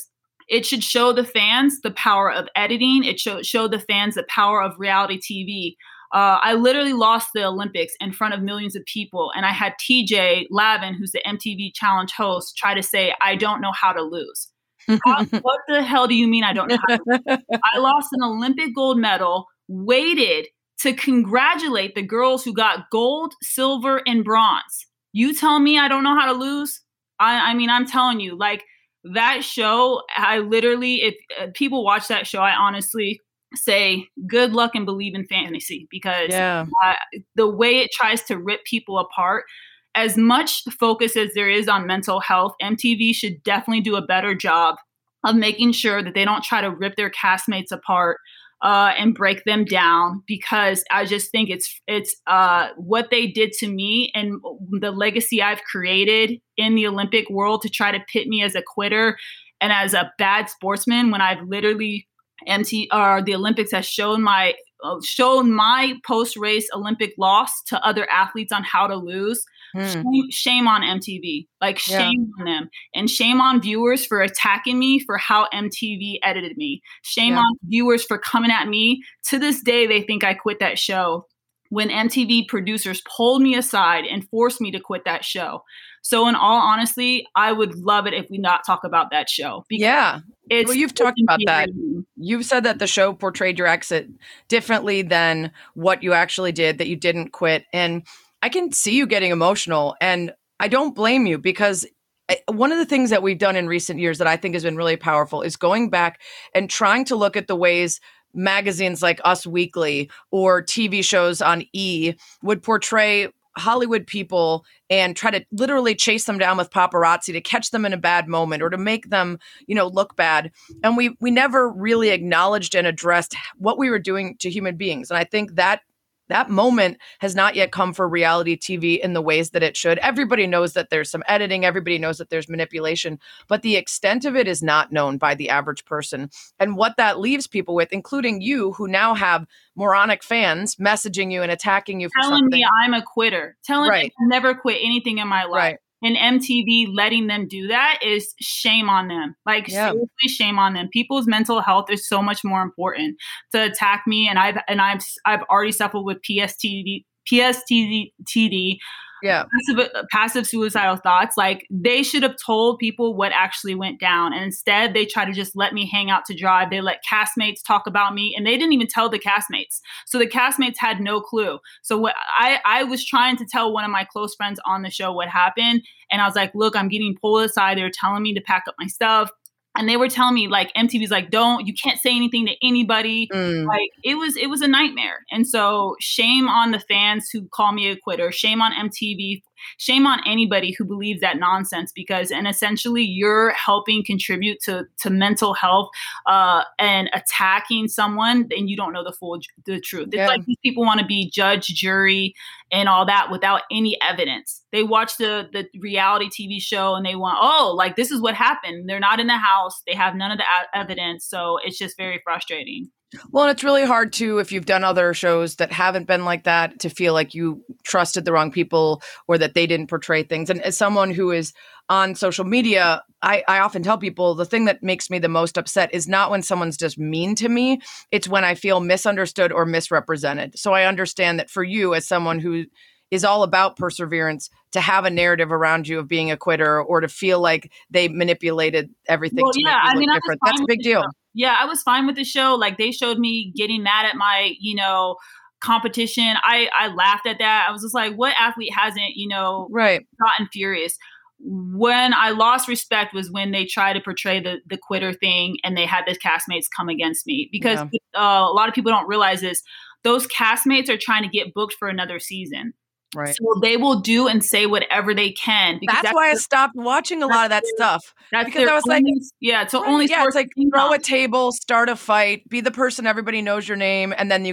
B: It should show the fans the power of editing. It show the fans the power of reality TV. I literally lost the Olympics in front of millions of people. And I had TJ Lavin, who's the MTV Challenge host, try to say, I don't know how to lose. What the hell do you mean I don't know how to lose? I lost an Olympic gold medal, waited to congratulate the girls who got gold, silver, and bronze. You tell me I don't know how to lose? I mean, I'm telling you, like, that show, I literally, if people watch that show, I honestly say good luck and believe in fantasy, because the way it tries to rip people apart, as much focus as there is on mental health, MTV should definitely do a better job of making sure that they don't try to rip their castmates apart and break them down, because I just think it's what they did to me and the legacy I've created in the Olympic world to try to pit me as a quitter and as a bad sportsman, when I've literally the Olympics has shown my post-race Olympic loss to other athletes on how to lose. Shame on MTV, like shame on them, and shame on viewers for attacking me for how MTV edited me. Shame on viewers for coming at me. To this day, they think I quit that show when MTV producers pulled me aside and forced me to quit that show. So in all honesty, I would love it if we not talk about that show.
A: Well, you've talked about that. You've said that the show portrayed your exit differently than what you actually did, that you didn't quit. And I can see you getting emotional, and I don't blame you, because one of the things that we've done in recent years that I think has been really powerful is going back and trying to look at the ways magazines like Us Weekly or TV shows on E! Would portray Hollywood people and try to literally chase them down with paparazzi to catch them in a bad moment or to make them, look bad. And we never really acknowledged and addressed what we were doing to human beings. And I think that moment has not yet come for reality TV in the ways that it should. Everybody knows that there's some editing. Everybody knows that there's manipulation, but the extent of it is not known by the average person. And what that leaves people with, including you, who now have moronic fans messaging you and attacking you for
B: telling
A: something.
B: Me I'm a quitter, telling me I've never quit anything in my life.
A: Right.
B: And MTV letting them do that is shame on them. Like, seriously, shame on them. People's mental health is so much more important to attack me. And I've already suffered with PSTD, passive suicidal thoughts. Like, they should have told people what actually went down. And instead, they try to just let me hang out to dry. They let castmates talk about me, and they didn't even tell the castmates. So the castmates had no clue. So what I was trying to tell one of my close friends on the show what happened. And I was like, look, I'm getting pulled aside. They're telling me to pack up my stuff. And they were telling me, like, MTV's like, you can't say anything to anybody. Like, it was a nightmare. And so shame on the fans who call me a quitter. Shame on MTV. Shame on anybody who believes that nonsense, and essentially you're helping contribute to mental health and attacking someone, and you don't know the truth. It's like these people want to be judge, jury, and all that without any evidence. They watch the reality TV show and they want, this is what happened. They're not in the house. They have none of the evidence. So it's just very frustrating.
A: Well, and it's really hard too, if you've done other shows that haven't been like that, to feel like you trusted the wrong people or that they didn't portray things. And as someone who is on social media, I often tell people the thing that makes me the most upset is not when someone's just mean to me. It's when I feel misunderstood or misrepresented. So I understand that for you, as someone who is all about perseverance, to have a narrative around you of being a quitter or to feel like they manipulated everything to make you look different, that's a big deal.
B: Yeah, I was fine with the show. Like, they showed me getting mad at my, competition. I laughed at that. I was just like, what athlete hasn't, gotten furious? When I lost respect was when they tried to portray the quitter thing and they had the castmates come against me. Because a lot of people don't realize this. Those castmates are trying to get booked for another season.
A: Right.
B: So they will do and say whatever they can.
A: That's why I stopped watching a lot of that stuff. Because I was like, it's like throw a table, start a fight, be the person everybody knows your name, and then you get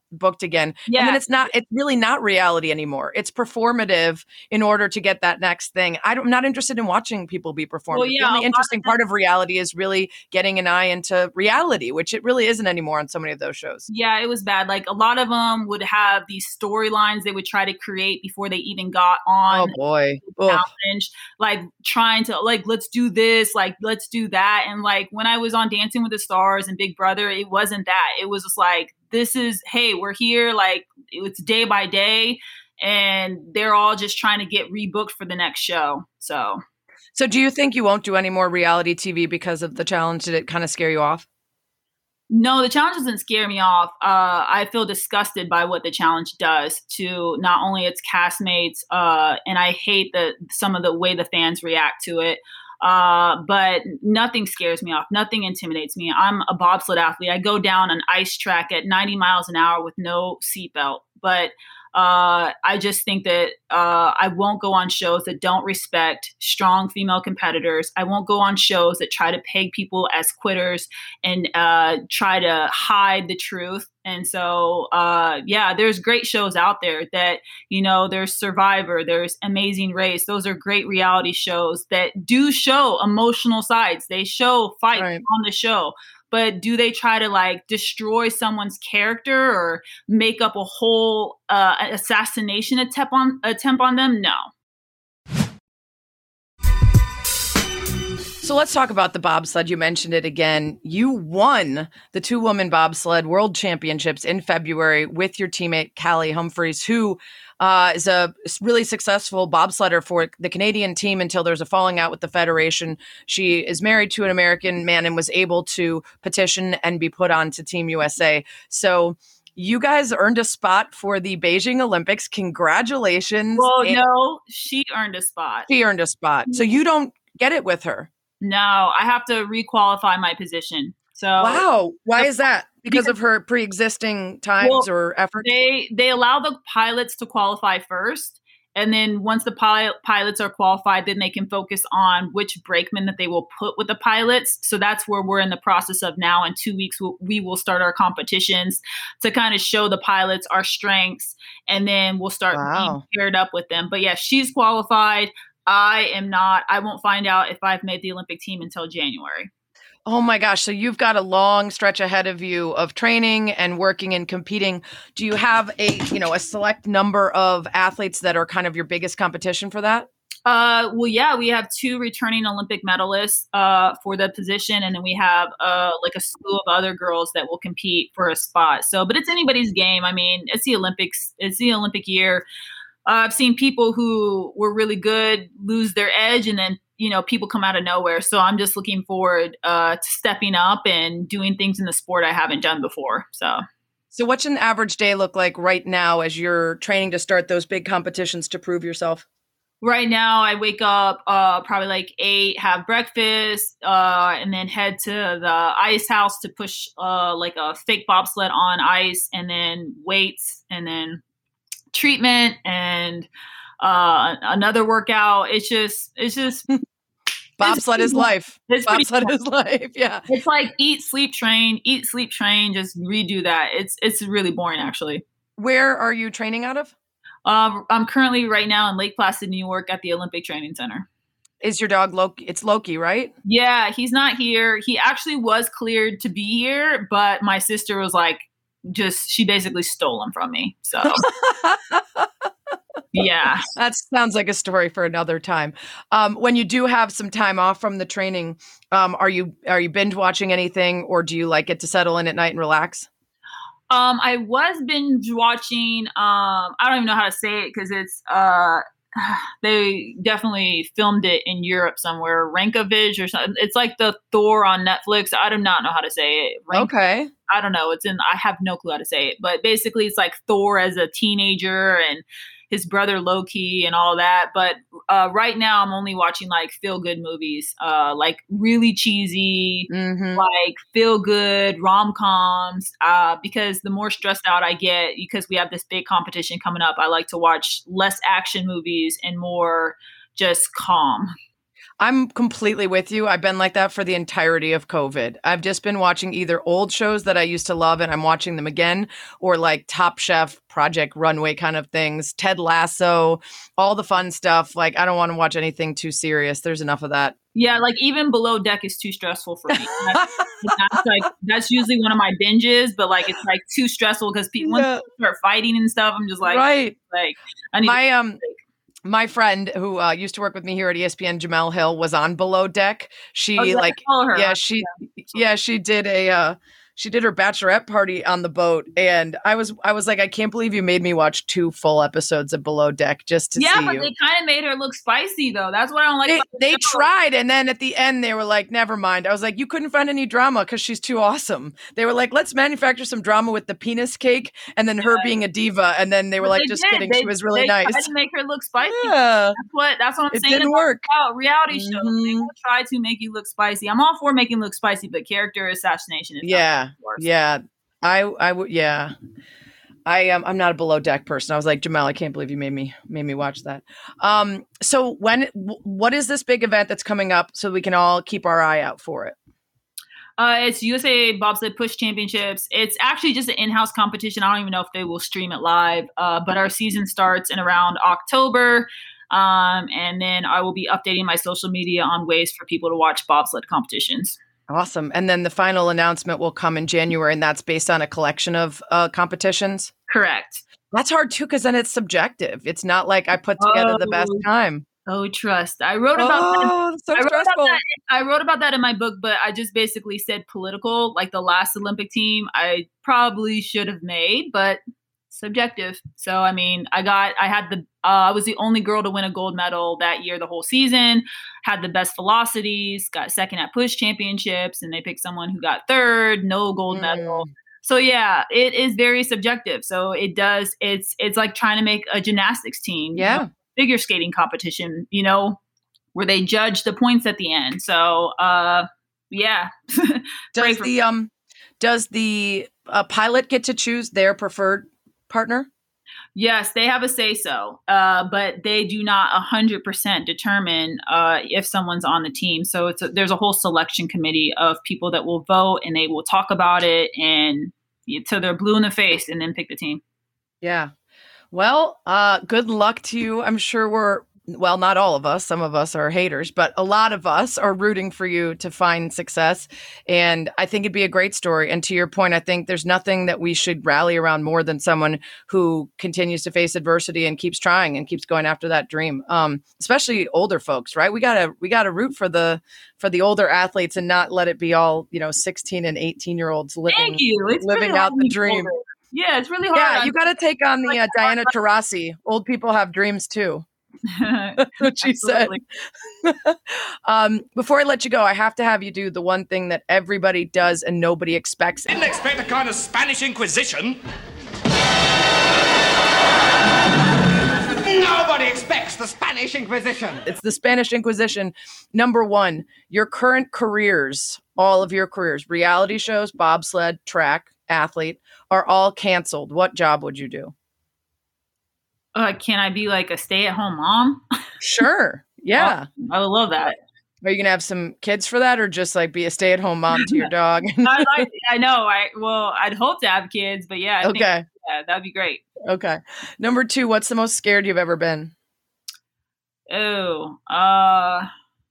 A: booked again.
B: Yeah.
A: And then it's really not reality anymore. It's performative in order to get that next thing. I'm not interested in watching people be performative.
B: Well, yeah,
A: the only interesting part of reality is really getting an eye into reality, which it really isn't anymore on so many of those shows.
B: Yeah, it was bad. Like a lot of them would have these storylines they would try to create before they even got on.
A: Oh boy.
B: Challenge, like trying to like, let's do this, like, let's do that. And like when I was on Dancing with the Stars and Big Brother, it wasn't that. It was just like, this is, hey, we're here. Like it's day by day. And they're all just trying to get rebooked for the next show. So
A: do you think you won't do any more reality TV because of the challenge? Did it kind of scare you off?
B: No, the challenge doesn't scare me off. I feel disgusted by what the challenge does to not only its castmates, and I hate some of the way the fans react to it. But nothing scares me off. Nothing intimidates me. I'm a bobsled athlete. I go down an ice track at 90 miles an hour with no seatbelt. But I just think that I won't go on shows that don't respect strong female competitors. I won't go on shows that try to peg people as quitters and try to hide the truth. And so, there's great shows out there that, there's Survivor, there's Amazing Race. Those are great reality shows that do show emotional sides. They show fights on the show. But do they try to like destroy someone's character or make up a whole assassination attempt on them? No.
A: So let's talk about the bobsled. You mentioned it again. You won the 2-woman bobsled world championships in February with your teammate, Callie Humphreys, who is a really successful bobsledder for the Canadian team until there's a falling out with the federation. She is married to an American man and was able to petition and be put on to Team USA. So you guys earned a spot for the Beijing Olympics. Congratulations.
B: Well, no, she earned a spot.
A: She earned a spot. So you don't get it with her.
B: No, I have to requalify my position. So
A: wow. Why is that? Because of her pre-existing times or efforts?
B: They allow the pilots to qualify first. And then once the pilots are qualified, then they can focus on which brakeman that they will put with the pilots. So that's where we're in the process of now. In 2 weeks, we will start our competitions to kind of show the pilots our strengths. And then we'll start being paired up with them. But yeah, she's qualified. I am not. I won't find out if I've made the Olympic team until January.
A: Oh my gosh. So you've got a long stretch ahead of you of training and working and competing. Do you have a select number of athletes that are kind of your biggest competition for that?
B: Well, yeah, we have 2 returning Olympic medalists for the position. And then we have like a slew of other girls that will compete for a spot. So, but it's anybody's game. I mean, it's the Olympics. It's the Olympic year. I've seen people who were really good lose their edge and then, people come out of nowhere. So I'm just looking forward to stepping up and doing things in the sport I haven't done before. So
A: what's an average day look like right now as you're training to start those big competitions to prove yourself?
B: Right now I wake up probably like 8, have breakfast, and then head to the ice house to push like a fake bobsled on ice and then weights and then treatment and another workout. It's just
A: bobsled is life.
B: Bobsled
A: is life. Yeah.
B: It's like eat, sleep, train, just redo that. It's really boring actually.
A: Where are you training out of?
B: I'm currently right now in Lake Placid, New York at the Olympic Training Center.
A: Is your dog Loki? It's Loki, right?
B: Yeah, he's not here. He actually was cleared to be here, but my sister was like, she basically stole him from me. So yeah,
A: that sounds like a story for another time. When you do have some time off from the training, are you binge watching anything, or do you like it to settle in at night and relax?
B: I was binge watching. I don't even know how to say it because it's they definitely filmed it in Europe somewhere. Rankovic or something. It's like the Thor on Netflix. I do not know how to say it.
A: Okay.
B: I don't know. I have no clue how to say it, but basically it's like Thor as a teenager and his brother Loki and all that. But right now I'm only watching like feel good movies, like really cheesy, like feel good rom-coms, because the more stressed out I get, because we have this big competition coming up, I like to watch less action movies and more just calm.
A: I'm completely with you. I've been like that for the entirety of COVID. I've just been watching either old shows that I used to love and I'm watching them again, or like Top Chef, Project Runway kind of things, Ted Lasso, all the fun stuff. Like, I don't want to watch anything too serious. There's enough of that.
B: Yeah, like even Below Deck is too stressful for me. That's usually one of my binges, but like it's like too stressful because people once they start fighting and stuff, I'm just like,
A: right.
B: Like I need
A: my friend who used to work with me here at ESPN, Jamel Hill, was on Below Deck. She she did her bachelorette party on the boat, and I was like, I can't believe you made me watch 2 full episodes of Below Deck just to see you.
B: Yeah, but they kind of made her look spicy though. That's what I don't like.
A: They tried, and then at the end they were like, never mind. I was like, you couldn't find any drama because she's too awesome. They were like, let's manufacture some drama with the penis cake, and then her being a diva, and then they were like, just kidding, she was really nice.
B: They tried to make her look spicy.
A: Yeah.
B: That's what I'm saying.
A: It didn't work.
B: About reality shows. They will try to make you look spicy. I'm all for making look spicy, but character assassination is I'm not a Below Deck person. I was like, Jamel, I can't believe you made me watch that. So what is this big event that's coming up so we can all keep our eye out for it? It's USA Bobsled Push Championships. It's actually just an in-house competition. I don't even know if they will stream it live, but our season starts in around October. And then I will be updating my social media on ways for people to watch bobsled competitions.
A: Awesome. And then the final announcement will come in January, and that's based on a collection of competitions?
B: Correct.
A: That's hard too, because then it's subjective. It's not like I put together the best time.
B: Oh, trust. I wrote about that.
A: So stressful.
B: I wrote about that in my book, but I just basically said political, like the last Olympic team I probably should have made, but subjective. So, I mean, I was the only girl to win a gold medal that year, the whole season, had the best velocities, got second at push championships, and they picked someone who got third, no gold medal. So yeah, it is very subjective. So it's like trying to make a gymnastics team, figure skating competition, where they judge the points at the end. So, yeah.
A: Does the pilot get to choose their preferred partner?
B: Yes, they have a say-so, but they do not 100% determine if someone's on the team. So there's a whole selection committee of people that will vote, and they will talk about it and till they're blue in the face, and then pick the team. Yeah.
A: Well, good luck to you. I'm sure not all of us, some of us are haters, but a lot of us are rooting for you to find success. And I think it'd be a great story. And to your point, I think there's nothing that we should rally around more than someone who continues to face adversity and keeps trying and keeps going after that dream. Especially older folks, right? We gotta root for the older athletes and not let it be all, 16 and 18-year-olds living out the dream.
B: Yeah, it's really hard.
A: Yeah, you got to take on the Diana Taurasi. Old people have dreams too. That's what she said. Before I let you go, I have to have you do the one thing that everybody does and nobody expects.
D: Didn't expect a kind of Spanish Inquisition. Nobody expects the Spanish Inquisition.
A: It's the Spanish Inquisition. Number 1, your current careers, all of your careers, reality shows, bobsled, track, athlete, are all canceled. What job would you do?
B: Can I be like a stay-at-home mom?
A: Sure. Yeah.
B: I would love that.
A: Are you going to have some kids for that, or just like be a stay-at-home mom to your dog?
B: I know. I'd hope to have kids, but yeah. I think that'd be great.
A: Okay. Number 2, what's the most scared you've ever been?
B: I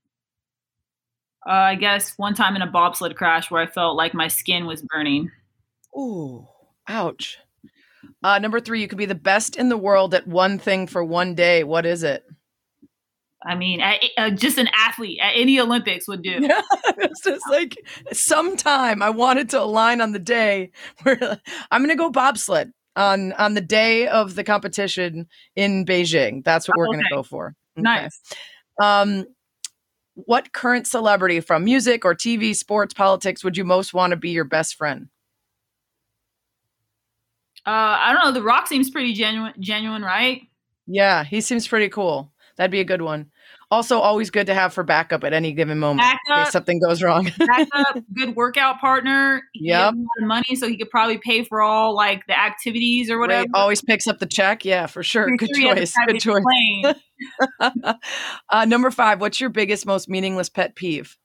B: guess one time in a bobsled crash where I felt like my skin was burning.
A: Ooh, ouch. Number 3, you could be the best in the world at one thing for one day. What is it?
B: I mean, just an athlete at any Olympics would do.
A: Yeah, it's just like sometime I wanted to align on the day where I'm going to go bobsled on the day of the competition in Beijing. That's what we're going to go for. Okay.
B: Nice.
A: What current celebrity from music or TV, sports, politics would you most want to be your best friend?
B: I don't know. The Rock seems pretty genuine, right?
A: Yeah, he seems pretty cool. That'd be a good one. Also, always good to have for backup at any given moment in
B: Backup.
A: case something goes wrong.
B: Backup, good workout partner. He has
A: Yep.
B: a lot of money, so he could probably pay for all like the activities or whatever.
A: Right, always picks up the check. Yeah, for sure.
B: Pretty
A: Good
B: sure he has a
A: choice. Good
B: private
A: choice.
B: plane.
A: Number 5, what's your biggest, most meaningless pet peeve?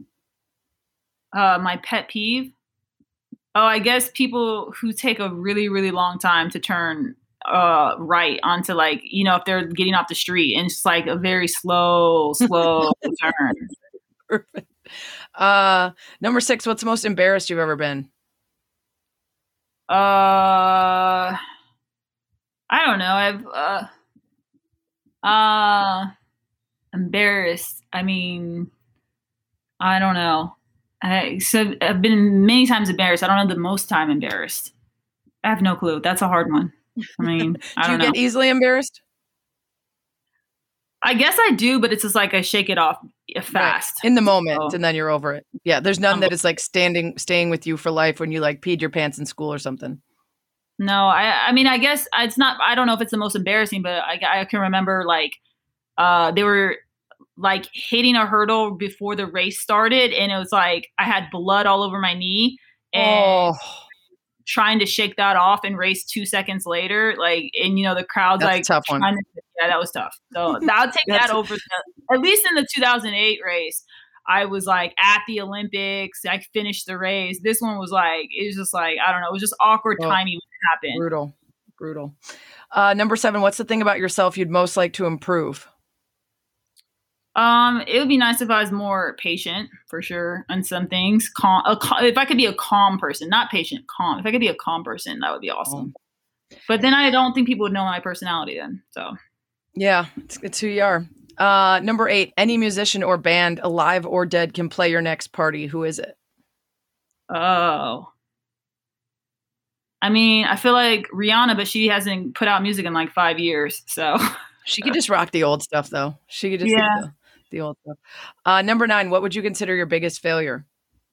B: My pet peeve. Oh, I guess people who take a really, really long time to turn right onto like, if they're getting off the street and it's just like a very slow turn.
A: Perfect. Number 6, what's the most embarrassed you've ever been?
B: I don't know. Embarrassed. I mean, I don't know. I've been many times embarrassed. I don't know the most time embarrassed. I have no clue. That's a hard one. I mean, I don't know.
A: Do you get easily embarrassed?
B: I guess I do, but it's just like I shake it off fast.
A: Right. In the moment, and then you're over it. Yeah, there's none that is like staying with you for life when you like peed your pants in school or something.
B: No, I mean, I guess it's not, I don't know if it's the most embarrassing, but I can remember like they were like hitting a hurdle before the race started, and it was like I had blood all over my knee and trying to shake that off and race 2 seconds later, like, and the crowd's
A: That's
B: like
A: a tough one.
B: Yeah, that was tough. So I'll take that over at least in the 2008 race. I was like at the Olympics, I finished the race. This one was like, it was just like, I don't know, it was just awkward timing when it happened.
A: Brutal. Number 7, what's the thing about yourself you'd most like to improve?
B: It would be nice if I was more patient, for sure, on some things. If I could be a calm person, not patient, calm. If I could be a calm person, that would be awesome. But then I don't think people would know my personality then. So
A: yeah, it's who you are. Number 8, any musician or band, alive or dead, can play your next party. Who is it?
B: Oh, I mean, I feel like Rihanna, but she hasn't put out music in like 5 years. So
A: she could just rock the old stuff, though. She could just do the old stuff. Number 9, what would you consider your biggest failure?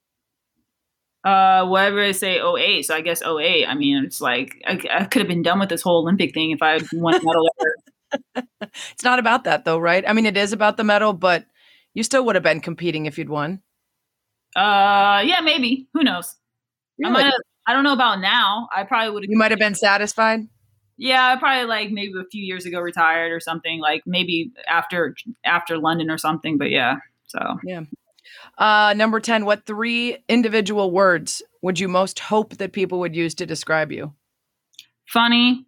B: Whatever I say 08, so I guess 08. I mean, it's like I could have been done with this whole Olympic thing if I had won a medal ever.
A: It's not about that, though, right? I mean, it is about the medal, but you still would have been competing if you'd won.
B: Yeah, maybe. Who knows?
A: Really?
B: I don't know about now. I probably would have.
A: You might have been satisfied.
B: Yeah, I probably like maybe a few years ago retired or something, like maybe after London or something. But yeah, so
A: yeah. Number 10, what 3 individual words would you most hope that people would use to describe you?
B: Funny,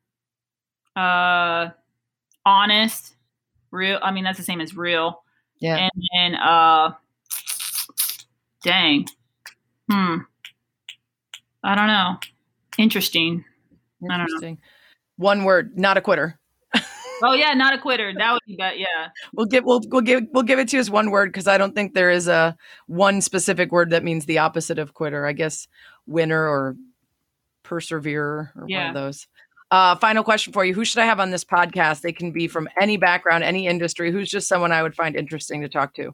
B: honest, real. I mean, that's the same as real.
A: Yeah.
B: And then, dang. I don't know. Interesting. I don't know.
A: One word, not a quitter.
B: Oh yeah, not a quitter. That would be better. Yeah.
A: We'll give it to you as one word because I don't think there is a one specific word that means the opposite of quitter. I guess winner or perseverer or one of those. Final question for you. Who should I have on this podcast? They can be from any background, any industry. Who's just someone I would find interesting to talk to?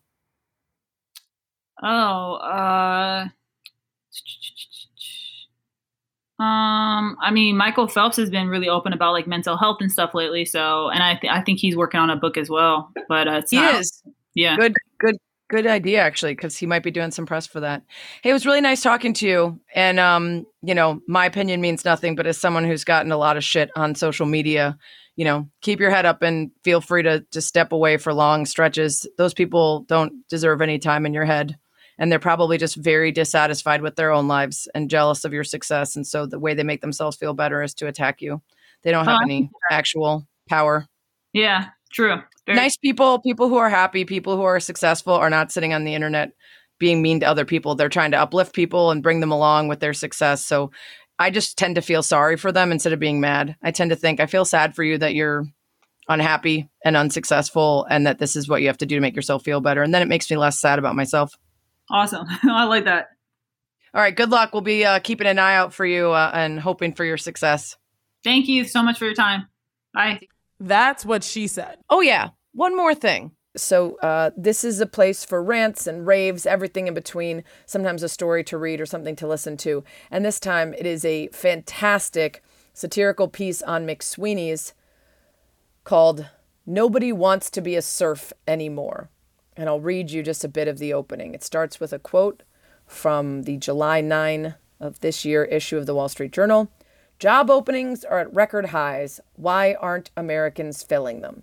B: I mean, Michael Phelps has been really open about like mental health and stuff lately. So, and I think he's working on a book as well. But he is. Yeah.
A: Good idea, actually, because he might be doing some press for that. Hey, it was really nice talking to you. And my opinion means nothing, but as someone who's gotten a lot of shit on social media, keep your head up and feel free to just step away for long stretches. Those people don't deserve any time in your head. And they're probably just very dissatisfied with their own lives and jealous of your success. And so the way they make themselves feel better is to attack you. They don't have any actual power.
B: Yeah, true.
A: Nice people who are happy, people who are successful are not sitting on the internet being mean to other people. They're trying to uplift people and bring them along with their success. So I just tend to feel sorry for them instead of being mad. I tend to think I feel sad for you that you're unhappy and unsuccessful and that this is what you have to do to make yourself feel better. And then it makes me less sad about myself.
B: Awesome. I like that.
A: All right. Good luck. We'll be keeping an eye out for you and hoping for your success.
B: Thank you so much for your time. Bye.
E: That's what she said.
A: Oh, yeah. One more thing. So this is a place for rants and raves, everything in between, sometimes a story to read or something to listen to. And this time it is a fantastic satirical piece on McSweeney's called Nobody wants to be a serf anymore. And I'll read you just a bit of the opening. It starts with a quote from the July 9 of this year issue of the Wall Street Journal. Job openings are at record highs. Why aren't Americans filling them?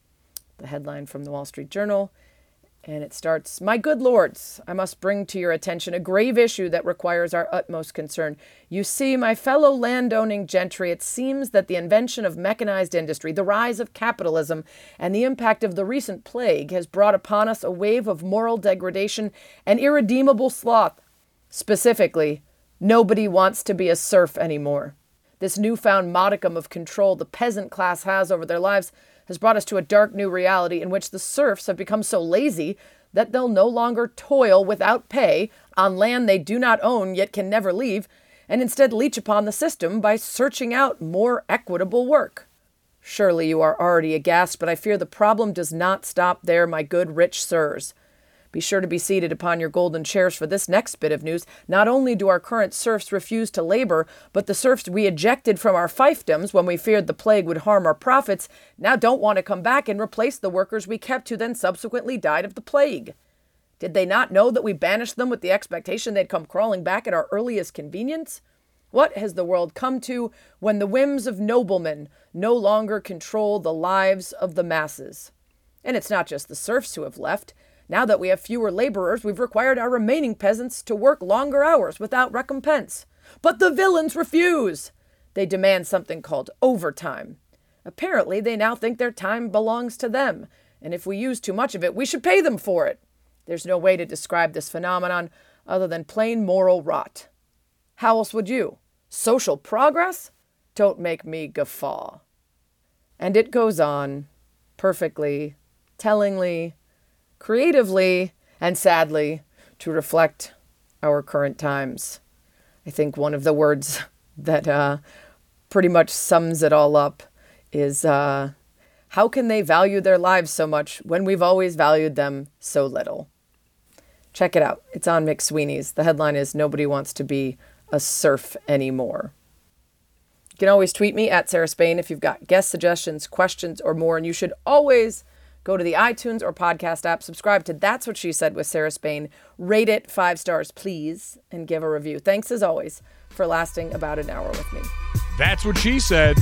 A: The headline from the Wall Street Journal. And it starts, my good lords, I must bring to your attention a grave issue that requires our utmost concern. You see, my fellow landowning gentry, it seems that the invention of mechanized industry, the rise of capitalism, and the impact of the recent plague has brought upon us a wave of moral degradation and irredeemable sloth. Specifically, nobody wants to be a serf anymore. This newfound modicum of control the peasant class has over their lives has brought us to a dark new reality in which the serfs have become so lazy that they'll no longer toil without pay on land they do not own yet can never leave, and instead leech upon the system by searching out more equitable work. Surely you are already aghast, but I fear the problem does not stop there, my good rich sirs. Be sure to be seated upon your golden chairs for this next bit of news. Not only do our current serfs refuse to labor, but the serfs we ejected from our fiefdoms when we feared the plague would harm our profits now don't want to come back and replace the workers we kept who then subsequently died of the plague. Did they not know that we banished them with the expectation they'd come crawling back at our earliest convenience? What has the world come to when the whims of noblemen no longer control the lives of the masses? And it's not just the serfs who have left. Now that we have fewer laborers, we've required our remaining peasants to work longer hours without recompense. But the villains refuse. They demand something called overtime. Apparently, they now think their time belongs to them, and if we use too much of it, we should pay them for it. There's no way to describe this phenomenon other than plain moral rot. How else would you? Social progress? Don't make me guffaw. And it goes on, perfectly, tellingly, creatively, and sadly, to reflect our current times. I think one of the words that pretty much sums it all up is, how can they value their lives so much when we've always valued them so little? Check it out. It's on McSweeney's. The headline is, Nobody Wants to Be a Serf Anymore. You can always tweet me at Sarah Spain if you've got guest suggestions, questions, or more, and you should always go to the iTunes or podcast app, subscribe to That's What She Said with Sarah Spain, rate it 5 stars, please, and give a review. Thanks, as always, for lasting about an hour with me.
F: That's What She Said.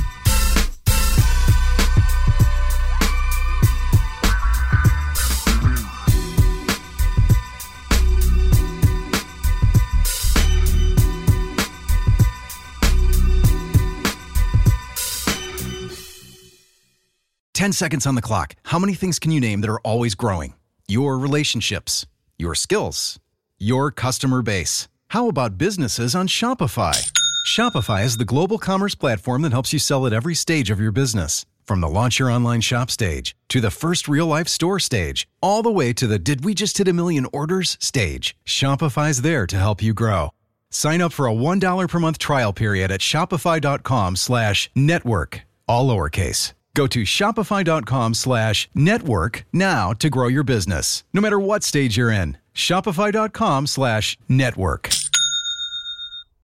G: Ten seconds on the clock. How many things can you name that are always growing? Your relationships, your skills, your customer base. How about businesses on Shopify? Shopify is the global commerce platform that helps you sell at every stage of your business. From the launch your online shop stage, to the first real-life store stage, all the way to the did we just hit a million orders stage. Shopify's there to help you grow. Sign up for a $1 per month trial period at shopify.com/network, all lowercase. Go to shopify.com/network now to grow your business, no matter what stage you're in. Shopify.com/network.